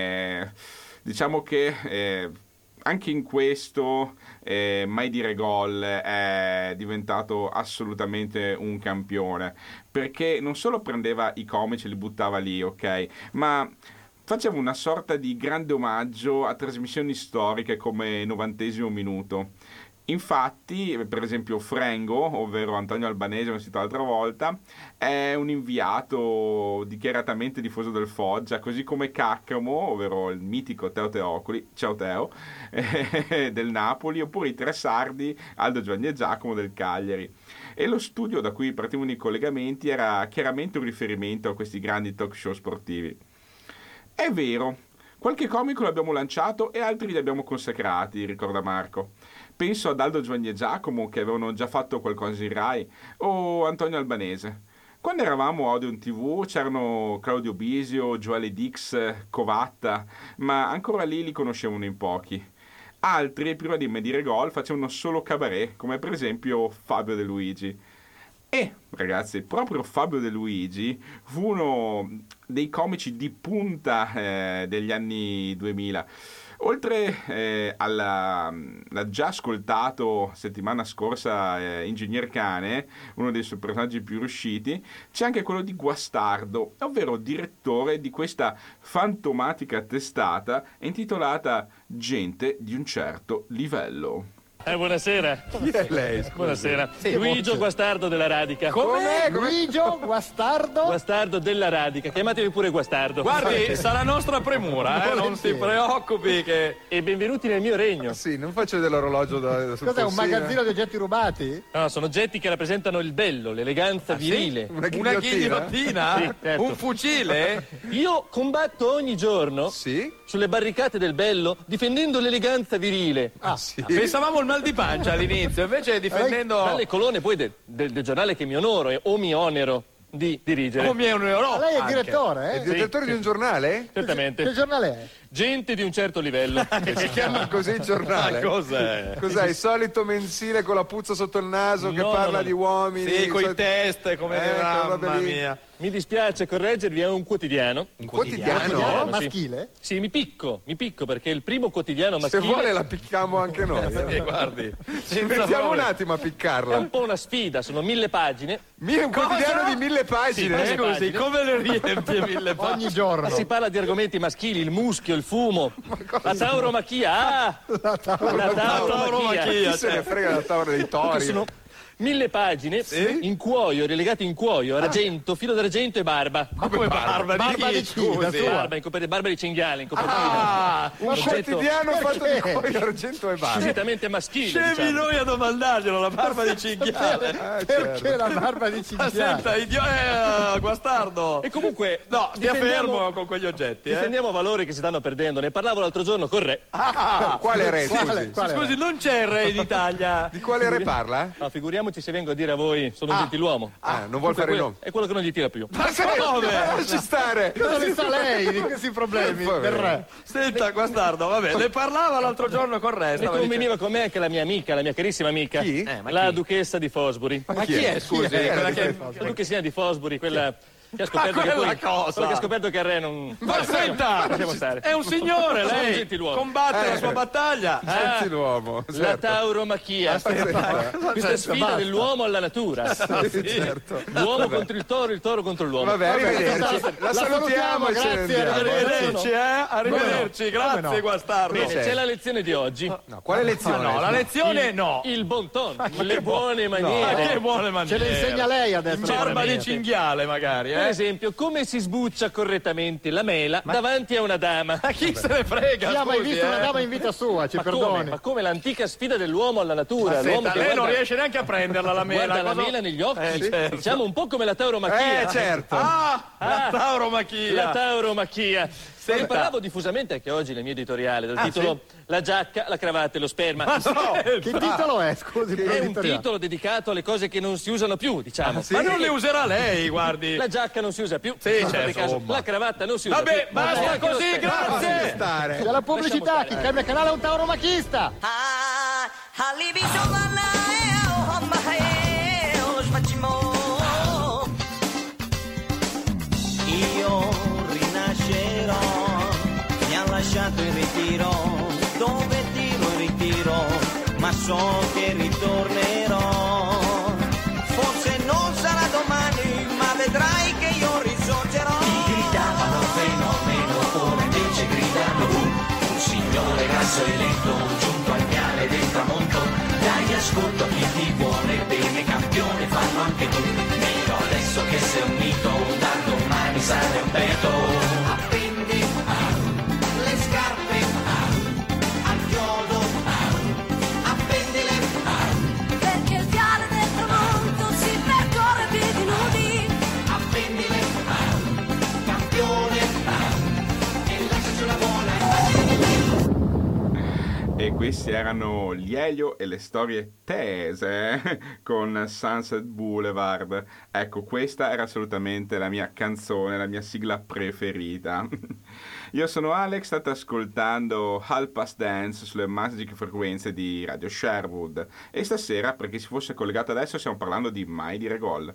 diciamo che anche in questo Mai Dire Gol è diventato assolutamente un campione, perché non solo prendeva i comici e li buttava lì, ok, ma faceva una sorta di grande omaggio a trasmissioni storiche come 90° Minuto. Infatti, per esempio, Frengo, ovvero Antonio Albanese, come citato l'altra volta, è un inviato dichiaratamente tifoso del Foggia, così come Caccamo, ovvero il mitico Teo Teocoli, ciao Teo, del Napoli, oppure i tre sardi, Aldo Giovanni e Giacomo del Cagliari. E lo studio da cui partivano i collegamenti era chiaramente un riferimento a questi grandi talk show sportivi. È vero, qualche comico l'abbiamo lanciato e altri li abbiamo consacrati, ricorda Marco. Penso ad Aldo Giovanni e Giacomo che avevano già fatto qualcosa in Rai, o Antonio Albanese. Quando eravamo a Odeon TV c'erano Claudio Bisio, Joelle Dix, Covatta, ma ancora lì li conoscevano in pochi. Altri, prima di Mai Dire Gol, facevano solo cabaret, come per esempio Fabio De Luigi. E, ragazzi, proprio Fabio De Luigi fu uno dei comici di punta degli anni 2000. Oltre l'ha già ascoltato settimana scorsa Ingegner Cane, uno dei suoi personaggi più riusciti, c'è anche quello di Guastardo, ovvero direttore di questa fantomatica testata intitolata Gente di un certo livello. Buonasera. Chi è lei? Scusi. Buonasera. Sì, Luigio Guastardo della Radica. Come? Luigio Guastardo? Guastardo della Radica. Chiamatevi pure Guastardo. Guardi, sarà nostra premura, non si preoccupi che... E benvenuti nel mio regno. Sì, non faccio dell'orologio sul Cos'è, un polsino? magazzino di oggetti rubati? No, sono oggetti che rappresentano il bello, l'eleganza virile. Una ghigliottina? Sì, certo. Un fucile? Io combatto ogni giorno sulle barricate del bello difendendo l'eleganza virile. Sì. Pensavamo il mal di pancia all'inizio, invece difendendo... Dalle colonne poi del giornale che mi onoro o mi onero di dirigere. Come è un euro? Lei è il direttore, È il direttore di un giornale? Certamente. Che giornale è? Gente di un certo livello. Che si chiama così il giornale? Cos'è? Cos'è? Il solito mensile con la puzza sotto il naso che No, parla no. di uomini? Sì, coi test, come mamma mia. Mi dispiace correggervi, è un quotidiano. Un quotidiano? Sì. Maschile? Sì, mi picco perché è il primo quotidiano maschile. Se vuole la picchiamo anche noi. Guardi, Mettiamo un attimo a è piccarla. un po' una sfida, sono 1000 pagine. Un quotidiano di 1000 pagine? Sì, scusi, come le riempie 1000 pagine? Ogni giorno. Ma si parla di argomenti maschili, il muschio, il fumo, la tauromachia. La tauromachia. Chi se ne frega la taura dei tori? Sono 1000 pagine in cuoio, relegate in cuoio, argento, filo d'argento e barba. Ma come barba? Barba di chi? La sua? Barba di cinghiale in copertina. Un quotidiano fatto di cuoio, argento e barba. Squisitamente maschile. Scemi noi a domandarglielo, la barba di cinghiale. Perché la barba di cinghiale? Guastardo. E comunque, no, stia fermo con quegli oggetti. Difendiamo valori che si stanno perdendo. Ne parlavo l'altro giorno con Re. Quale re? Scusi. Scusi, non c'è il Re d'Italia. Di quale re parla? No, figuriamoci se vengo a dire a voi, sono un gentiluomo. Non vuol fare il nome. È quello che non gli tira più. Ma lasci stare! Cosa ne sa lei di questi problemi del re? Senta, Guastardo, vabbè, ne parlava l'altro giorno con Re. Ne conveniva con me anche la mia amica, la mia carissima amica. Chi? La duchessa di Fosbury. Ma chi è, scusi? La duchessina di Fosbury, quella... Che ha scoperto che poi, che ha scoperto che il re non... Ma senta! È un signore, lei! Combatte la sua battaglia! Gentiluomo. La tauromachia. Questa sfida dell'uomo alla natura. Certo. L'uomo contro il toro contro l'uomo. Vabbè, arrivederci. La salutiamo e ce ne andiamo. Arrivederci, arrivederci. Grazie, Guastardo. Bene, c'è la lezione di oggi. No, quale lezione? No, la lezione no. Il bon ton, le buone maniere. Che buone Ce maniere. le insegna lei adesso. Barba di cinghiale, magari. Per esempio, come si sbuccia correttamente la mela davanti a una dama? Ma chi se ne frega? Chi ha mai visto una dama in vita sua? Ci perdoni. Ma come l'antica sfida dell'uomo alla natura? L'uomo che lei non riesce neanche a prenderla la mela. Guarda la mela negli occhi. Certo. Diciamo un po' come la tauromachia. Certo. La tauromachia. La tauromachia. Ne parlavo diffusamente anche oggi nel mio editoriale dal titolo La giacca, la cravatta e lo sperma. Che titolo è? Scusi, è un titolo dedicato alle cose che non si usano più, diciamo. Ma non le userà lei, guardi. La giacca non si usa più. Sì, certo. La cravatta non si usa più. Vabbè, basta così, grazie. C'è la pubblicità, chi cambia canale è un tauromachista. Io rinascerò, mi ha lasciato in ritiro, dove tiro e ritiro, ma so che ritornerò. Forse non sarà domani, ma vedrai che io risorgerò. Mi gridavano fenomeno, ora invece gridano un signore grasso e lento, giunto al viale del tramonto. Dai ascolto a chi ti vuole bene, campione, fallo anche tu. Meno adesso che sei un mito, da domani sale un petto. Appendi le scarpe al chiodo, appendile perché il viale questi erano gli Elio e le storie tese con Sunset Boulevard. Ecco, questa era assolutamente la mia canzone, la mia sigla preferita. Io sono Alex, state ascoltando Half Past Dance sulle magiche frequenze di Radio Sherwood e stasera, per chi si fosse collegato adesso, stiamo parlando di Mai dire gol.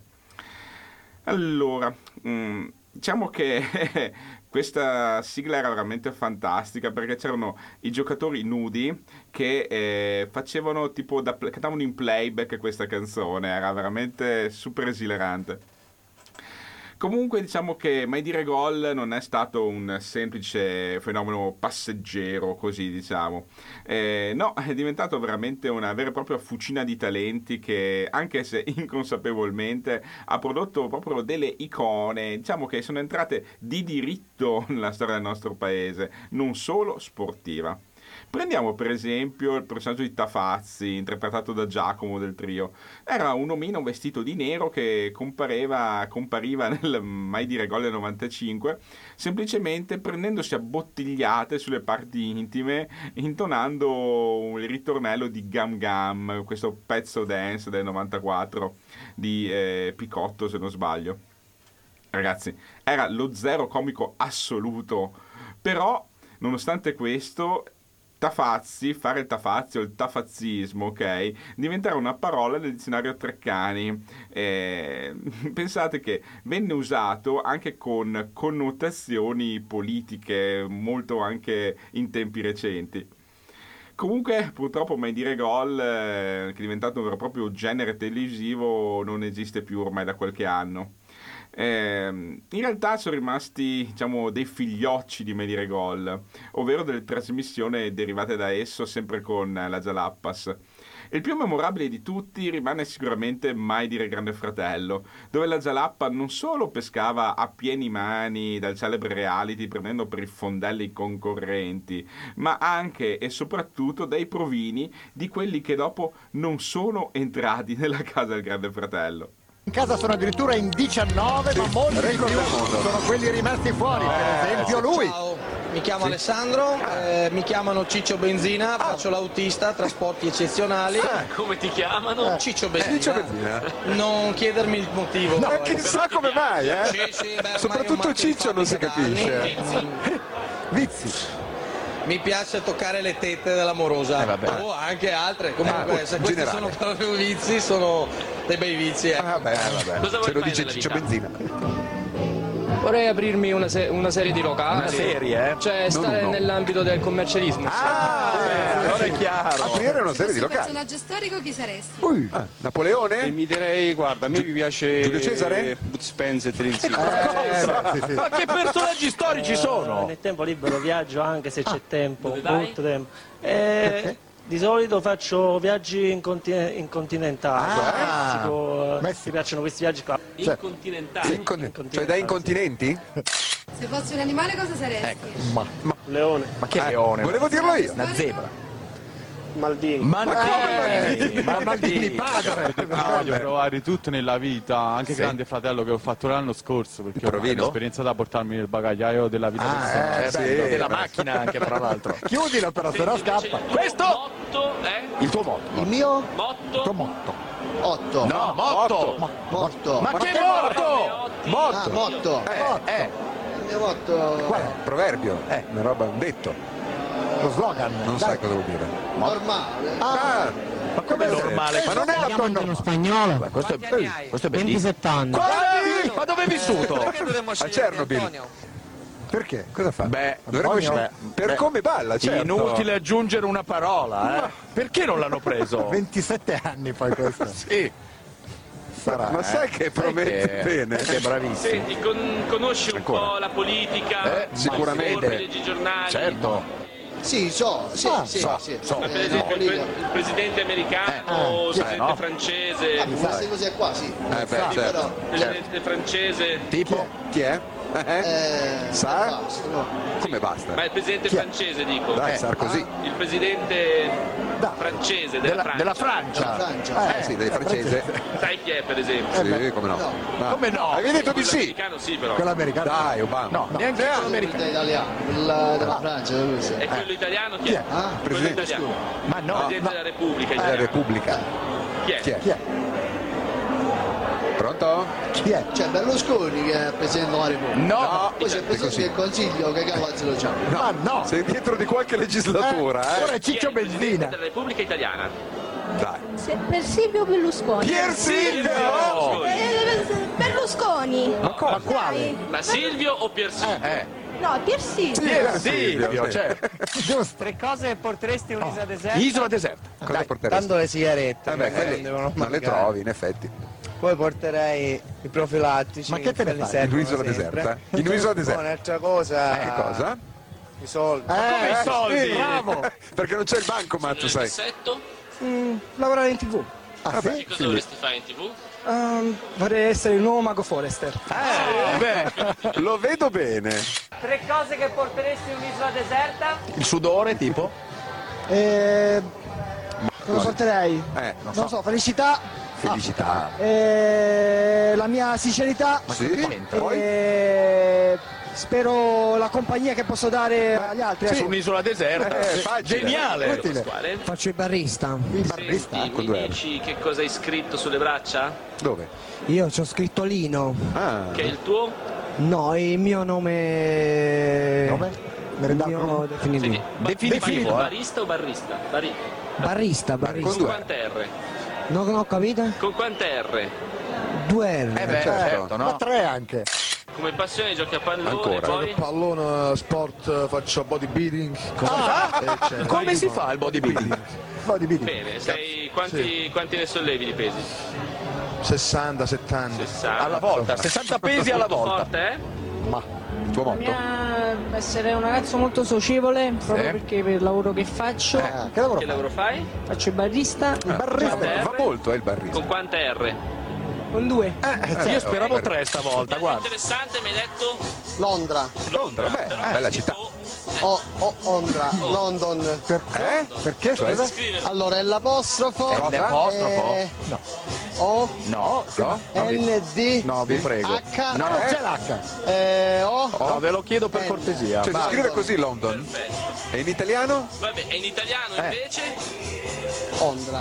Allora, diciamo che questa sigla era veramente fantastica perché c'erano i giocatori nudi che facevano tipo cantavano in playback questa canzone, era veramente super esilarante. Comunque diciamo che Mai dire gol non è stato un semplice fenomeno passeggero, così diciamo. No, è diventato veramente una vera e propria fucina di talenti che, anche se inconsapevolmente, ha prodotto proprio delle icone, diciamo che sono entrate di diritto nella storia del nostro paese, non solo sportiva. Prendiamo per esempio il personaggio di Tafazzi, interpretato da Giacomo del Trio. Era un omino vestito di nero che compariva nel Mai dire gol del 95, semplicemente prendendosi a bottigliate sulle parti intime, intonando il ritornello di Gam Gam, questo pezzo dance del 94 di Picotto, se non sbaglio. Ragazzi, era lo zero comico assoluto, però nonostante questo fare il tafazzi o il tafazzismo, ok, diventerà una parola nel dizionario Treccani. Pensate che venne usato anche con connotazioni politiche molto anche in tempi recenti. Comunque purtroppo Mai dire gol, che è diventato un vero e proprio genere televisivo, non esiste più ormai da qualche anno. In realtà sono rimasti, diciamo, dei figliocci di Mai dire gol, ovvero delle trasmissioni derivate da esso, sempre con la Jalappas. Il più memorabile di tutti rimane sicuramente Mai dire Grande Fratello, dove la Jalappa non solo pescava a pieni mani dal celebre reality prendendo per i fondelli i concorrenti, ma anche e soprattutto dai provini di quelli che dopo non sono entrati nella casa del Grande Fratello. In casa sono addirittura in 19, ma molti di più sono quelli rimasti fuori, per esempio lui. Ciao, mi chiamo Alessandro, mi chiamano Ciccio Benzina, faccio l'autista, trasporti eccezionali. Come ti chiamano? Ciccio Benzina. Non chiedermi il motivo. No, chissà come mai, eh? Sì, beh, soprattutto Ciccio non si capisce. Vizi. Mi piace toccare le tette dell'amorosa, o anche altre, comunque se questi sono proprio vizi, sono dei bei vizi. Vabbè. Ce lo dice Ciccio Benzina. Vorrei aprirmi una serie di locali. Una serie? Cioè stare nell'ambito del commercialismo. Allora è chiaro. Aprire una serie di locali. Personaggio storico chi saresti? Napoleone? Mi direi, guarda, a me mi piace Giulio Cesare? Bud Spencer, Trinzi. Ma che personaggi storici sono? Nel tempo libero viaggio anche se c'è tempo, Dove vai? molto tempo. Di solito faccio viaggi in continentale. Mi piacciono questi viaggi qua. Incontinentali. Cioè da incontinenti? Se fossi un animale cosa saresti? Leone. Ma che leone? Volevo dirlo io. Una zebra. Maldini. Maldini padre. Voglio provare tutto nella vita, anche Grande Fratello che ho fatto l'anno scorso, perché ho un'esperienza da portarmi nel bagagliaio della vita Della macchina anche, tra l'altro. Chiudilo però, sennò scappa. Questo motto è? Il tuo motto. Il mio? Motto? Tuo motto. 8. No, motto! Motto. Ma che motto? Ah, motto. Motto. Il mio motto. Qual è? Proverbio? Una roba, un detto. Lo slogan. Non sai cosa vuol dire. Normale. Ma come normale? Ma non è la tua in spagnolo. Questo è bellissimo. 27 anni. Ma dove hai vissuto? A Chernobyl. Perché? Cosa fa? Per come balla, certo. Inutile aggiungere una parola, Perché non l'hanno preso? 27 anni poi questo. Sì. Sarà, ma sai che promette bene? Che è bravissimo. Senti, conosci un po' la politica? Sicuramente. Leggi i giornali? Certo. Sì, so. Ma per esempio il presidente americano, il presidente francese. Queste cose qua, sì. Certo. Il presidente francese. Tipo? Chi è? Sa? Basta, no. Come basta? Ma il presidente francese, dico. Dai, Sarkozy. Il presidente francese, della Francia. Sì, dei francese. Sai chi è, per esempio? Sì, come no. Come no? Avevi detto di sì. L'americano sì, però. Quello americano. Dai, Obama. No, neanche quello americano. Italiano, della Francia, dove sei? E quello italiano chi è? Quello Presidente italiano. Ma no. Presidente della Repubblica La italiana. Repubblica. Chi è? Chi è? Pronto? Chi è? C'è Berlusconi che è Presidente della Repubblica. No. Poi c'è il Presidente del Consiglio, che cavazzo lo c'ha? Ma no! Sei dietro di qualche legislatura, Ora è Chi è Ciccio il Presidente Benzina. della Repubblica italiana? Dai. Per Silvio Berlusconi. Pier Silvio! Berlusconi. Ma quale? Ma Silvio o Pier Silvio? No, Pier Silvio. Pier Silvio, certo. Giusto. 3 cose che porteresti in un'isola deserta. Isola deserta. Cosa porteresti? Tanto le sigarette. Quelle non le trovi, in effetti. Poi porterei i profilattici. Ma che te ne fai? In un'isola deserta? In un'isola deserta. Un'altra cosa. Cosa? I soldi. Come i soldi? Sì, bravo. Perché non c'è il bancomat, Nel sai. cassetto? Lavorare in TV. Che cosa dovresti fare in TV? Vorrei essere il nuovo Mago Forester. Beh, lo vedo bene. 3 cose che porteresti in un'isola deserta. Il sudore, tipo? Cosa porterei? Non so, felicità. Felicità. La mia sincerità. Sì, Spero la compagnia che posso dare agli altri. Su un'isola deserta. facile. Geniale. Quale? Faccio il barista. Il barista. Senti, mi dici che cosa hai scritto sulle braccia? Dove? Io ci ho scritto Lino. Che è il tuo? No, il mio nome. Nome? Mio definitivo. Definitivo, Barista o barrista? Barista. Con quante R? Non ho capito? Con quante R? 2 R. certo, no? Ma 3 anche. Come passione giochi a pallone, Ancora. poi? Pallone, sport, faccio bodybuilding. Come si fa il bodybuilding? Bene, quanti ne sollevi di pesi? 60, 70. 60. Alla volta, 60 pesi alla volta. Forte, eh? Ma il tuo motto? Essere un ragazzo molto socievole, proprio perché per il lavoro che faccio. Che lavoro Che lavoro fai? Faccio il barista. Va molto, il barista. Con quante R? Con 2. Io speravo 3 stavolta, guarda. Interessante, mi hai detto? Londra. Londra, bella città. Londra. London. Perché? Scusa? Allora, è l'apostrofo. L'apostrofo? No. O. No. N-D. No, vi prego. H. No, C'è l'H. O. No, ve lo chiedo per cortesia. Cioè, si scrive così London? E in italiano? Vabbè, e in italiano invece? Ondra.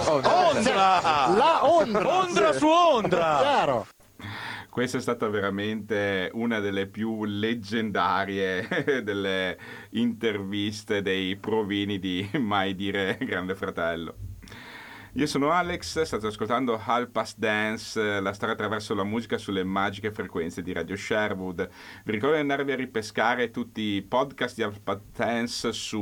La Ondra. Ondra su Ondra. Chiaro. Questa è stata veramente una delle più leggendarie delle interviste dei provini di Mai Dire Grande Fratello. Io sono Alex, state ascoltando Half Past Dance, la storia attraverso la musica sulle magiche frequenze di Radio Sherwood. Vi ricordo di andarvi a ripescare tutti i podcast di Half Past Dance su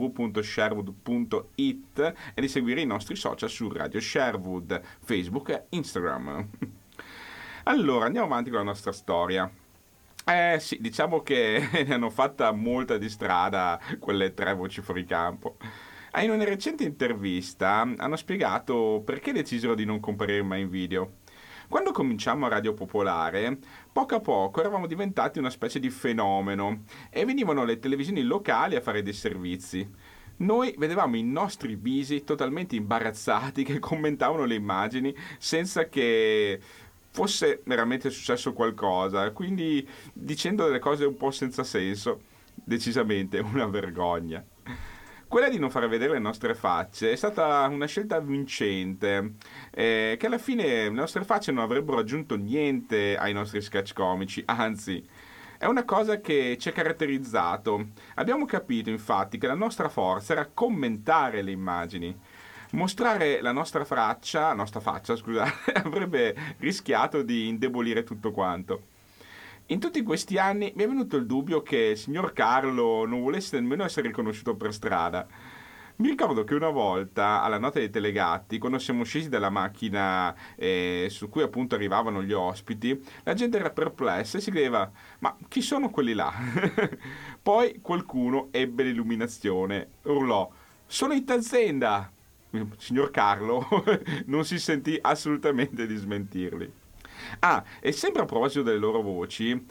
www.sherwood.it e di seguire i nostri social su Radio Sherwood, Facebook e Instagram. Allora, andiamo avanti con la nostra storia. Sì, diciamo che ne hanno fatta molta di strada quelle 3 voci fuori campo. In una recente intervista hanno spiegato perché decisero di non comparire mai in video. Quando cominciamo a Radio Popolare, poco a poco eravamo diventati una specie di fenomeno e venivano le televisioni locali a fare dei servizi. Noi vedevamo i nostri visi totalmente imbarazzati che commentavano le immagini senza che fosse veramente successo qualcosa, quindi dicendo delle cose un po' senza senso. Decisamente una vergogna. Quella di non far vedere le nostre facce è stata una scelta vincente, che alla fine le nostre facce non avrebbero aggiunto niente ai nostri sketch comici, anzi, è una cosa che ci ha caratterizzato. Abbiamo capito infatti che la nostra forza era commentare le immagini. Mostrare la nostra faccia, scusate, avrebbe rischiato di indebolire tutto quanto. In tutti questi anni mi è venuto il dubbio che il signor Carlo non volesse nemmeno essere riconosciuto per strada. Mi ricordo che una volta, alla notte dei Telegatti, quando siamo scesi dalla macchina su cui appunto arrivavano gli ospiti, la gente era perplessa e si chiedeva: ma chi sono quelli là? Poi qualcuno ebbe l'illuminazione, urlò: sono in t'azienda! Il signor Carlo non si sentì assolutamente di smentirli. E sempre a proposito delle loro voci,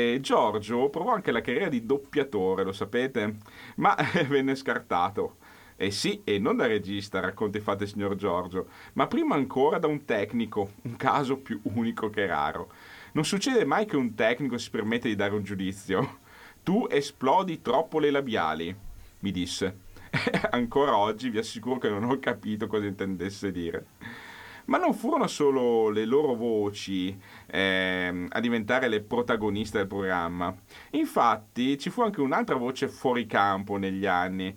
Giorgio provò anche la carriera di doppiatore, lo sapete? Ma venne scartato. E sì, e non da regista, racconta infatti il signor Giorgio, ma prima ancora da un tecnico, un caso più unico che raro. Non succede mai che un tecnico si permette di dare un giudizio. Tu esplodi troppo le labiali, mi disse. Ancora oggi vi assicuro che non ho capito cosa intendesse dire. Ma non furono solo le loro voci a diventare le protagoniste del programma. Infatti ci fu anche un'altra voce fuori campo negli anni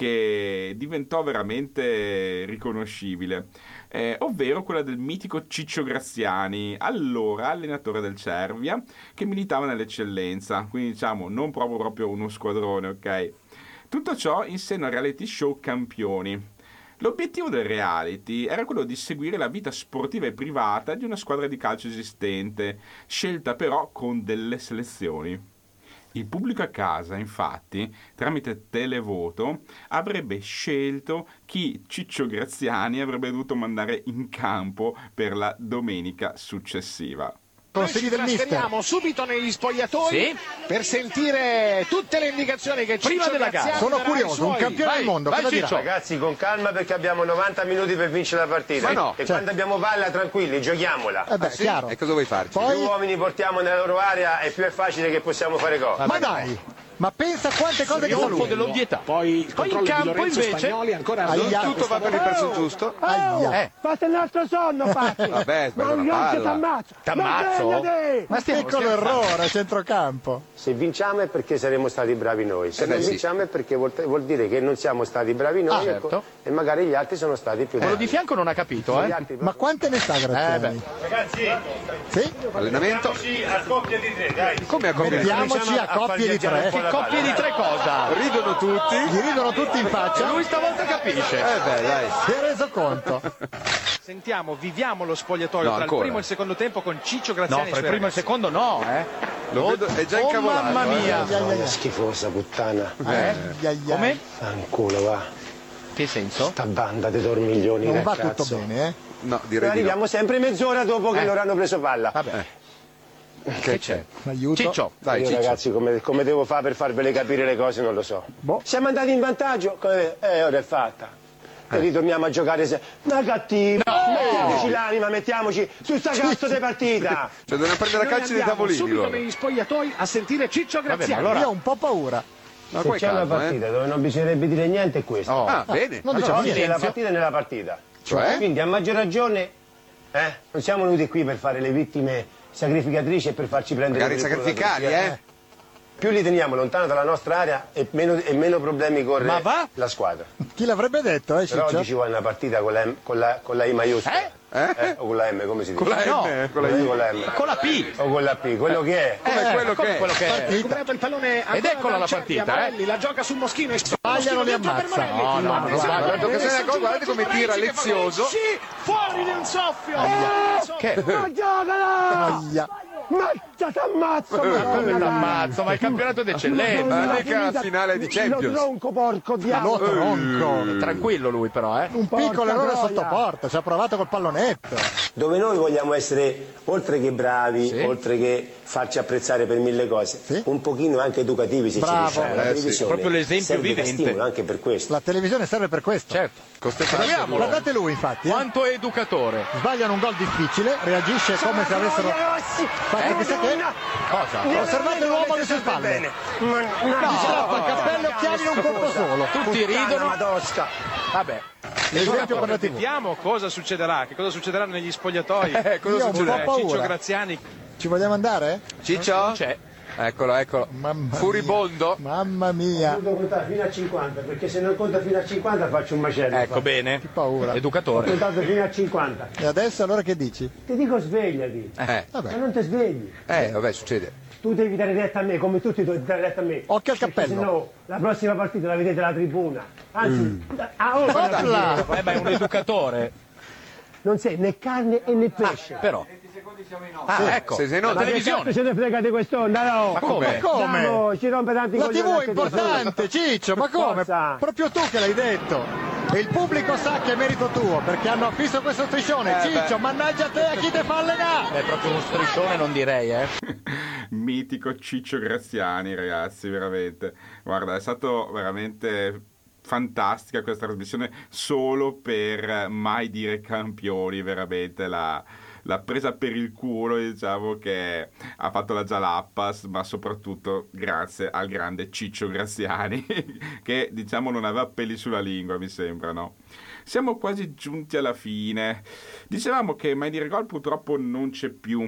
che diventò veramente riconoscibile, ovvero quella del mitico Ciccio Graziani, allora allenatore del Cervia, che militava nell'eccellenza, quindi diciamo non proprio uno squadrone, ok? Tutto ciò in seno al reality show Campioni. L'obiettivo del reality era quello di seguire la vita sportiva e privata di una squadra di calcio esistente, scelta però con delle selezioni. Il pubblico a casa, infatti, tramite televoto, avrebbe scelto chi Ciccio Graziani avrebbe dovuto mandare in campo per la domenica successiva. Consigli del mister. Trasferiamo subito negli spogliatoi per sentire tutte le indicazioni che prima Ciccio della gara. Sono curioso, un campione del mondo, cosa dirà? Ragazzi, con calma perché abbiamo 90 minuti per vincere la partita. Ma no, e quando abbiamo palla, tranquilli, giochiamola. Chiaro. E cosa vuoi farci? Più uomini portiamo nella loro area e più è facile che possiamo fare gol. Ma dai! Ma pensa quante cose che sa lui. dell'ovvietà. Poi in campo invece Spagnoli ancora tutto va per il pezzo giusto. Fate il nostro sonno, fate. Vabbè, sbaglio una palla. T'ammazzo? Ma piccolo errore a centrocampo. Se vinciamo è perché saremo stati bravi noi, se non vinciamo è perché vuol dire che non siamo stati bravi noi e magari gli altri sono stati più bravi. Quello di fianco non ha capito, Ma quante ne sta Graziani? Ragazzi, sì? Allenamento a coppia di 3, dai. Come a coppia di 3? Vediamoci a coppie di 3. Coppie di 3 cosa? Ridono tutti. Gli ridono tutti in faccia. Lui stavolta capisce. Dai. Si è reso conto. Sentiamo, viviamo lo spogliatoio tra ancora. il primo e il secondo tempo con Ciccio Graziani. No, tra il primo e il secondo no, Lo vedo, è già incavolato. Mamma mia. Schifosa puttana. Come? Fanculo, va. Che senso? Sta banda di dormiglioni. Non va cazzo. tutto bene, No, direi di arriviamo sempre mezz'ora dopo che loro hanno preso palla. Vabbè. Che c'è? Aiuto. Ciccio. Dai, Io Ciccio. ragazzi come devo fare per farvele capire le cose non lo so. Siamo andati in vantaggio, ora è fatta. E ritorniamo a giocare ma cattivo, mettiamoci l'anima, mettiamoci su sta cazzo di partita. Cioè dobbiamo prendere la calcio dei tavolini subito loro. negli spogliatoi a sentire Ciccio Graziani. Io ho un po' paura. Ma Se poi c'è una calma, partita dove non bisognerebbe dire niente è questa. bene. Non diciamo Oggi niente. è la partita nella partita. Cioè? Quindi a maggior ragione non siamo venuti qui per fare le vittime sacrificatrici e per farci prendere Magari sacrificali, Più li teniamo lontano dalla nostra area e meno problemi corre la squadra. Chi l'avrebbe detto, Però Ciccio? oggi ci vuole una partita con la I maiuscola. O con la M, come si dice? Con la M, con la I. Con la M. Con la P. O con la P, quello che è. Quello che è. Recuperato il pallone Ed eccola la partita, Morelli la gioca sul Moschino e Sbagliano, li ammazza. Guardate come tira Lezioso. Fuori di un soffio. Ma giocala! Ma t'ammazzo! Come t'ammazzo? Ma il campionato d'eccellenza. Mica la finale di Champions. Tronco, porco diavolo! Tronco. Tranquillo lui però, Un piccolo errore sotto porta, ci ha provato col pallonetto. Dove noi vogliamo essere, oltre che bravi, oltre che farci apprezzare per mille cose, un pochino anche educativi se Bravo. ci riusciamo. La televisione Proprio l'esempio serve da vivente. stimolo anche per questo. La televisione serve per questo. Certo. Guardate lui, infatti. Quanto è educatore. Sbagliano un gol difficile, reagisce come se avessero fatto chissà che. Cosa? Osservate l'uomo alle sue spalle. Gli strappa il cappello e occhiali in un colpo solo. Tutti ridono. Vabbè. L'esempio per la TV. Vediamo cosa succederà, che cosa succederà negli spogliatoi. Io ho un po' paura. Ciccio Graziani. Ci vogliamo andare? Ciccio? C'è. Eccolo. Furibondo. Mamma mia. Devo contare fino a 50, perché se non conto fino a 50 faccio un macello. Ecco, bene. Che paura. Ho Educatore. contato fino a 50. E adesso allora che dici? Ti dico svegliati. Vabbè. Ma non ti svegli. Vabbè, succede. Tu devi dare retta a me, come tutti devi dare retta a me. Occhio al cappello. Se no, la prossima partita la vedete alla tribuna. Anzi, Ma è un educatore. non sei né carne e né pesce. Però. Ecco. Se sei Ma no, televisione. Ce ne frega di quest'onda, no? Ma come? Ma come? Andiamo, ci rompe tanti La coglioni TV è anche di importante, Ciccio, ma come? Forza. Proprio tu che l'hai detto. E il pubblico sa che è merito tuo, perché hanno visto questo striscione. Ciccio, mannaggia te a chi te fa allenare! È proprio uno striscione, non direi, Mitico Ciccio Graziani, ragazzi, veramente. Guarda, è stato veramente fantastica questa trasmissione solo per Mai Dire Campioni, veramente l'ha presa per il culo, diciamo, che ha fatto la Jalappas, ma soprattutto grazie al grande Ciccio Graziani che, diciamo, non aveva peli sulla lingua, mi sembra, no? Siamo quasi giunti alla fine. Dicevamo che Mai Dire Gol purtroppo non c'è più.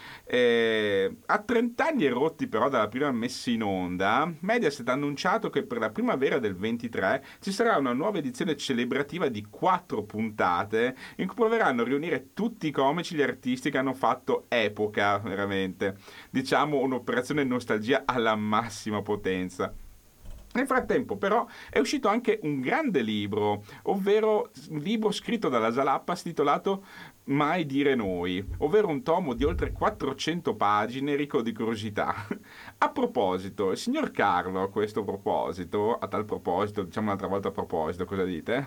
A 30 anni rotti però dalla prima messa in onda, Mediaset ha annunciato che per la primavera del 23 ci sarà una nuova edizione celebrativa di 4 puntate in cui proveranno a riunire tutti i comici e gli artisti che hanno fatto epoca, veramente. Diciamo un'operazione nostalgia alla massima potenza. Nel frattempo però è uscito anche un grande libro, ovvero un libro scritto dalla Jalappas titolato Mai Dire Noi, ovvero un tomo di oltre 400 pagine ricco di curiosità. A proposito, il signor Carlo a tal proposito, diciamo un'altra volta a proposito, cosa dite?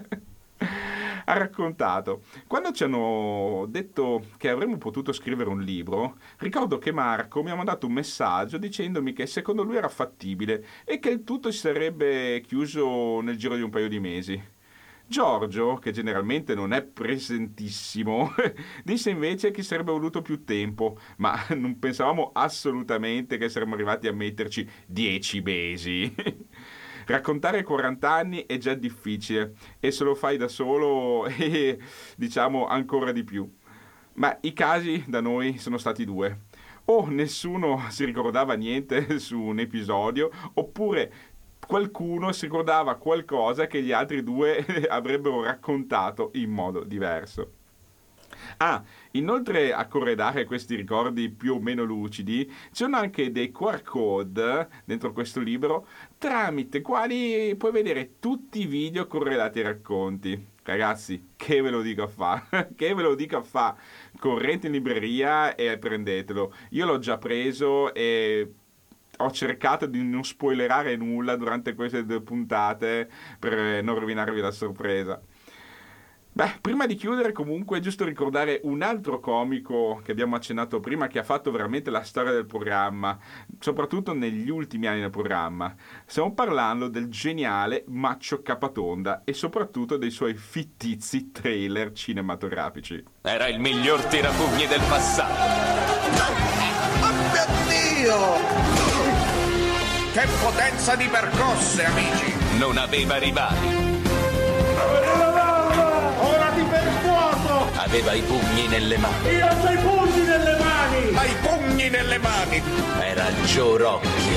Ha raccontato: quando ci hanno detto che avremmo potuto scrivere un libro, ricordo che Marco mi ha mandato un messaggio dicendomi che secondo lui era fattibile e che il tutto si sarebbe chiuso nel giro di un paio di mesi. Giorgio, che generalmente non è presentissimo, disse invece che sarebbe voluto più tempo, ma non pensavamo assolutamente che saremmo arrivati a metterci 10 mesi. Raccontare 40 anni è già difficile e se lo fai da solo diciamo ancora di più. Ma i casi da noi sono stati 2. O nessuno si ricordava niente su un episodio, oppure qualcuno si ricordava qualcosa che gli altri 2 avrebbero raccontato in modo diverso. Inoltre a corredare questi ricordi più o meno lucidi ci sono anche dei QR code dentro questo libro tramite quali puoi vedere tutti i video corredati ai racconti. Ragazzi, che ve lo dico a fa? Che ve lo dico a fa? Correte in libreria e prendetelo. Io l'ho già preso e ho cercato di non spoilerare nulla durante queste 2 puntate per non rovinarvi la sorpresa. Beh, prima di chiudere comunque è giusto ricordare un altro comico che abbiamo accennato prima, che ha fatto veramente la storia del programma, soprattutto negli ultimi anni del programma. Stiamo parlando del geniale Maccio Capatonda e soprattutto dei suoi fittizi trailer cinematografici. Era il miglior tirapugni del passato. Oh mio Dio! Che potenza di percosse, amici! Non aveva rivali. Aveva i pugni nelle mani. Io ho i pugni nelle mani! Ma i pugni nelle mani! Era Joe Rocchio.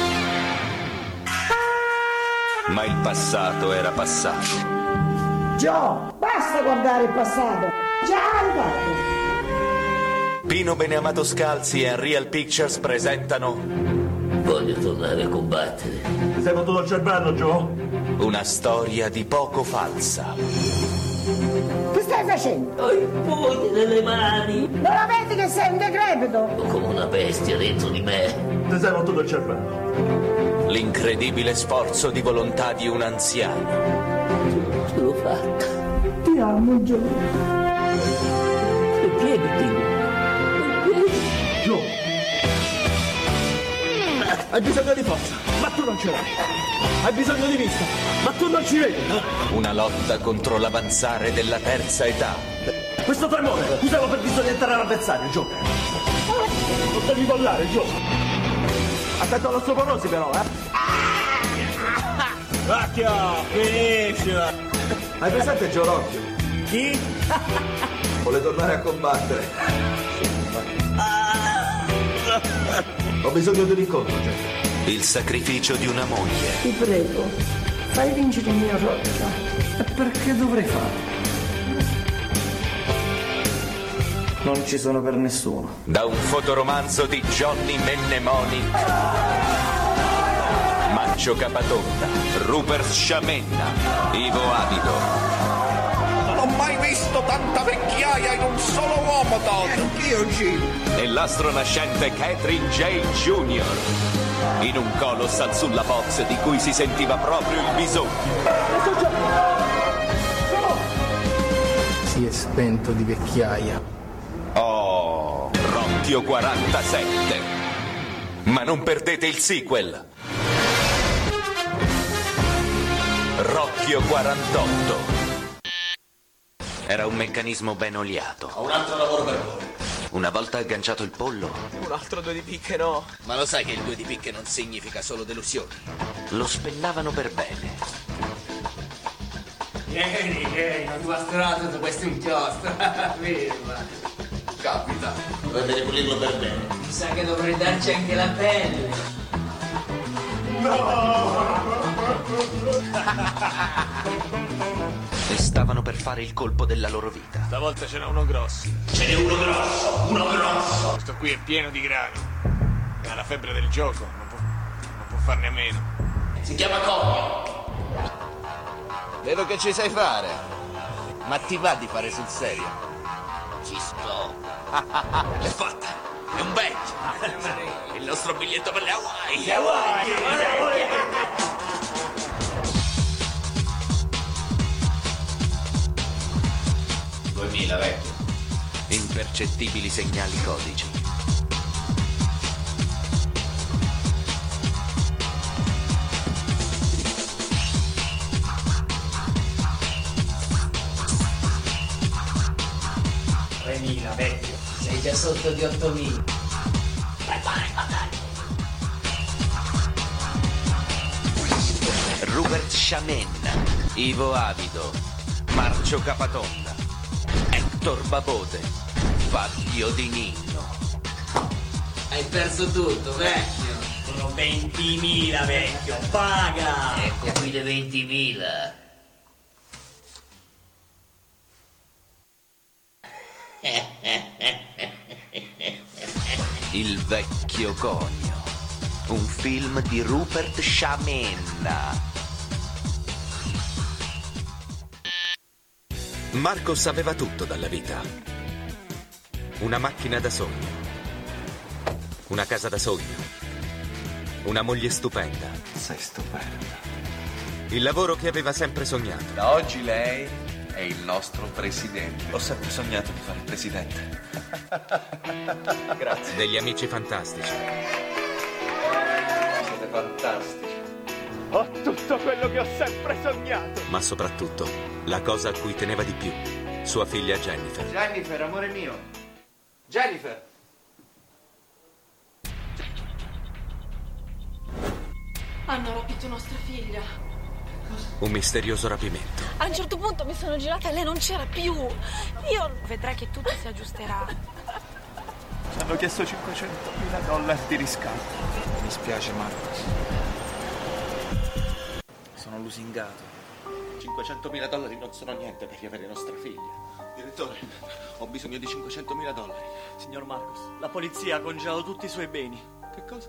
Ma il passato era passato. Joe, basta guardare il passato! Già arrivato! Pino Beneamato Scalzi e Unreal Pictures presentano Voglio tornare a combattere. Ti sei fatto dal cervello, Joe? Una storia di poco falsa. Che stai facendo? Ho i pugni nelle mani. Non la vedi che sei un decrepito? Ho come una bestia dentro di me. Ti sei fatto dal cervello. L'incredibile sforzo di volontà di un anziano. Ce l'ho fatta. Ti amo, Joe. I piedi, Pino. Joe. Hai bisogno di forza, ma tu non ce l'hai. Hai bisogno di vista, ma tu non ci vedi. Una lotta contro l'avanzare della terza età. Questo tremore, usalo per disorientare l'avversario, Joe. Non devi mollare, Joe. Attento all'osteoporosi però, Cacchio, finiscila. Hai presente Joe Rocchio? Chi? Vuole tornare a combattere. Ho bisogno di un incontro, Joe. Il sacrificio di una moglie. Ti prego, fai vincere il mio Rocchio. E perché dovrei farlo? Non ci sono per nessuno. Da un fotoromanzo di Johnny Mennemoni, Maccio Capatonda, Rupert Sciamenna, Ivo Avido. Non ho mai visto tanta vecchiaia in un solo uomo, Todd. Anch'io, G. E l'astro nascente Catherine J. Jr. in un colossal sulla box di cui si sentiva proprio il bisogno. Si è spento di vecchiaia. Oh, Rocchio 47. Ma non perdete il sequel. Rocchio 48. Era un meccanismo ben oliato. Ho un altro lavoro per voi. Una volta agganciato il pollo, Un altro 2 di picche no. Ma lo sai che il 2 di picche non significa solo delusioni? lo spellavano per bene. Vieni, non bastardo tutto questo inchiostro. Ferma. Capita, dovete pulirlo per bene. Mi sa che dovrei darci anche la pelle. E stavano per fare il colpo della loro vita. Stavolta ce n'è uno grosso. Ce n'è uno grosso. Questo qui è pieno di grani. Ha la febbre del gioco, non può farne a meno. Si chiama Conio. Vedo che ci sai fare. Ma ti va di fare sul serio? Ci sto. È fatta. È un vecchio. Il nostro biglietto per le Hawaii. 2000 vecchio. Impercettibili segnali codici. Vecchio, sei già sotto di 8.000. Prepara i bagagli. Rupert Sciamenna, Ivo Avido, Marcio Capatonda, Hector Babode, Fabio Di Ninno. Hai perso tutto, vecchio. Sono 20.000, vecchio. Paga. Ecco qui le 20.000. Il vecchio Conio, un film di Rupert Sciamenna. Marcos aveva tutto dalla vita. Una macchina da sogno, una casa da sogno, una moglie stupenda. Sei stupenda. Il lavoro che aveva sempre sognato. Da oggi lei è il nostro presidente. Ho sempre sognato di fare il presidente. Grazie. Degli amici fantastici. Siete fantastici. Ho tutto quello che ho sempre sognato. Ma soprattutto, la cosa a cui teneva di più, sua figlia Jennifer. Jennifer, amore mio. Jennifer. Hanno rapito nostra figlia. Un misterioso rapimento. A un certo punto mi sono girata e lei non c'era più. Io vedrai che tutto si aggiusterà. Ci hanno chiesto $500.000 di riscatto. Mi spiace, Marcos. Sono lusingato. $500.000 non sono niente per riavere nostra figlia. Direttore, ho bisogno di $500.000. Signor Marcos, la polizia ha congelato tutti i suoi beni. Che cosa?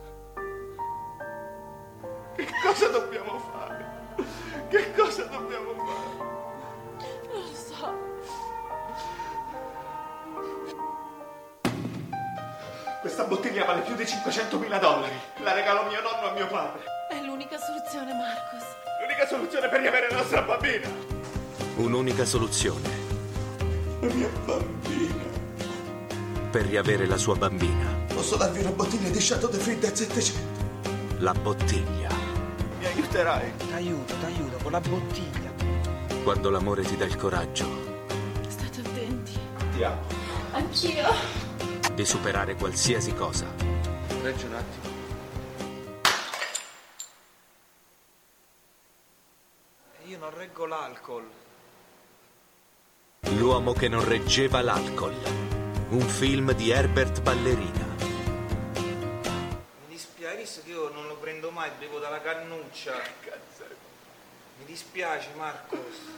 Che cosa dobbiamo fare? Che cosa dobbiamo fare? Non lo so. Questa bottiglia vale più di $500.000. La regalo mio nonno a mio padre. È l'unica soluzione, Marcos. L'unica soluzione per riavere la nostra bambina. Un'unica soluzione. La mia bambina. Per riavere la sua bambina. Posso darvi una bottiglia di Chateau de Fritte a 700? La bottiglia. Mi aiuterai? T'aiuto, con la bottiglia. Quando l'amore ti dà il coraggio. State attenti. Ti amo. Anch'io. Di superare qualsiasi cosa. Reggi un attimo. Io non reggo l'alcol. L'uomo che non reggeva l'alcol. Un film di Herbert Ballerina. Mi dispiace, visto che io non lo prendo mai, bevo dalla cannuccia. Mi dispiace, Marcos.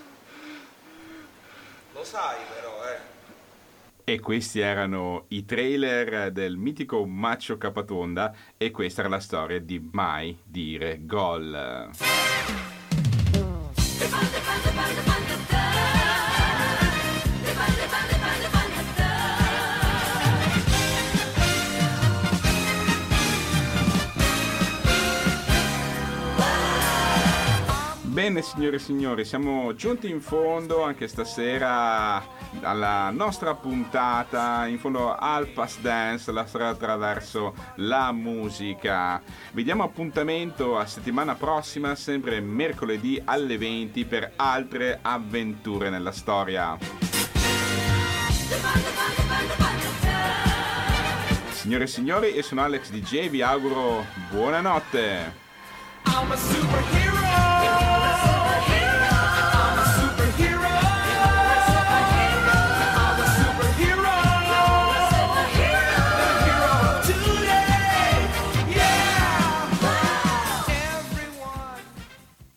Lo sai però, E questi erano i trailer del mitico Maccio Capatonda e questa era la storia di Mai dire gol. Bene signore e signori, siamo giunti in fondo anche stasera alla nostra puntata, in fondo al Past Dance, la storia attraverso la musica. Vi diamo appuntamento a settimana prossima, sempre mercoledì alle 20, per altre avventure nella storia. Signore e signori, io sono Alex DJ, vi auguro buonanotte. I'm a superhero.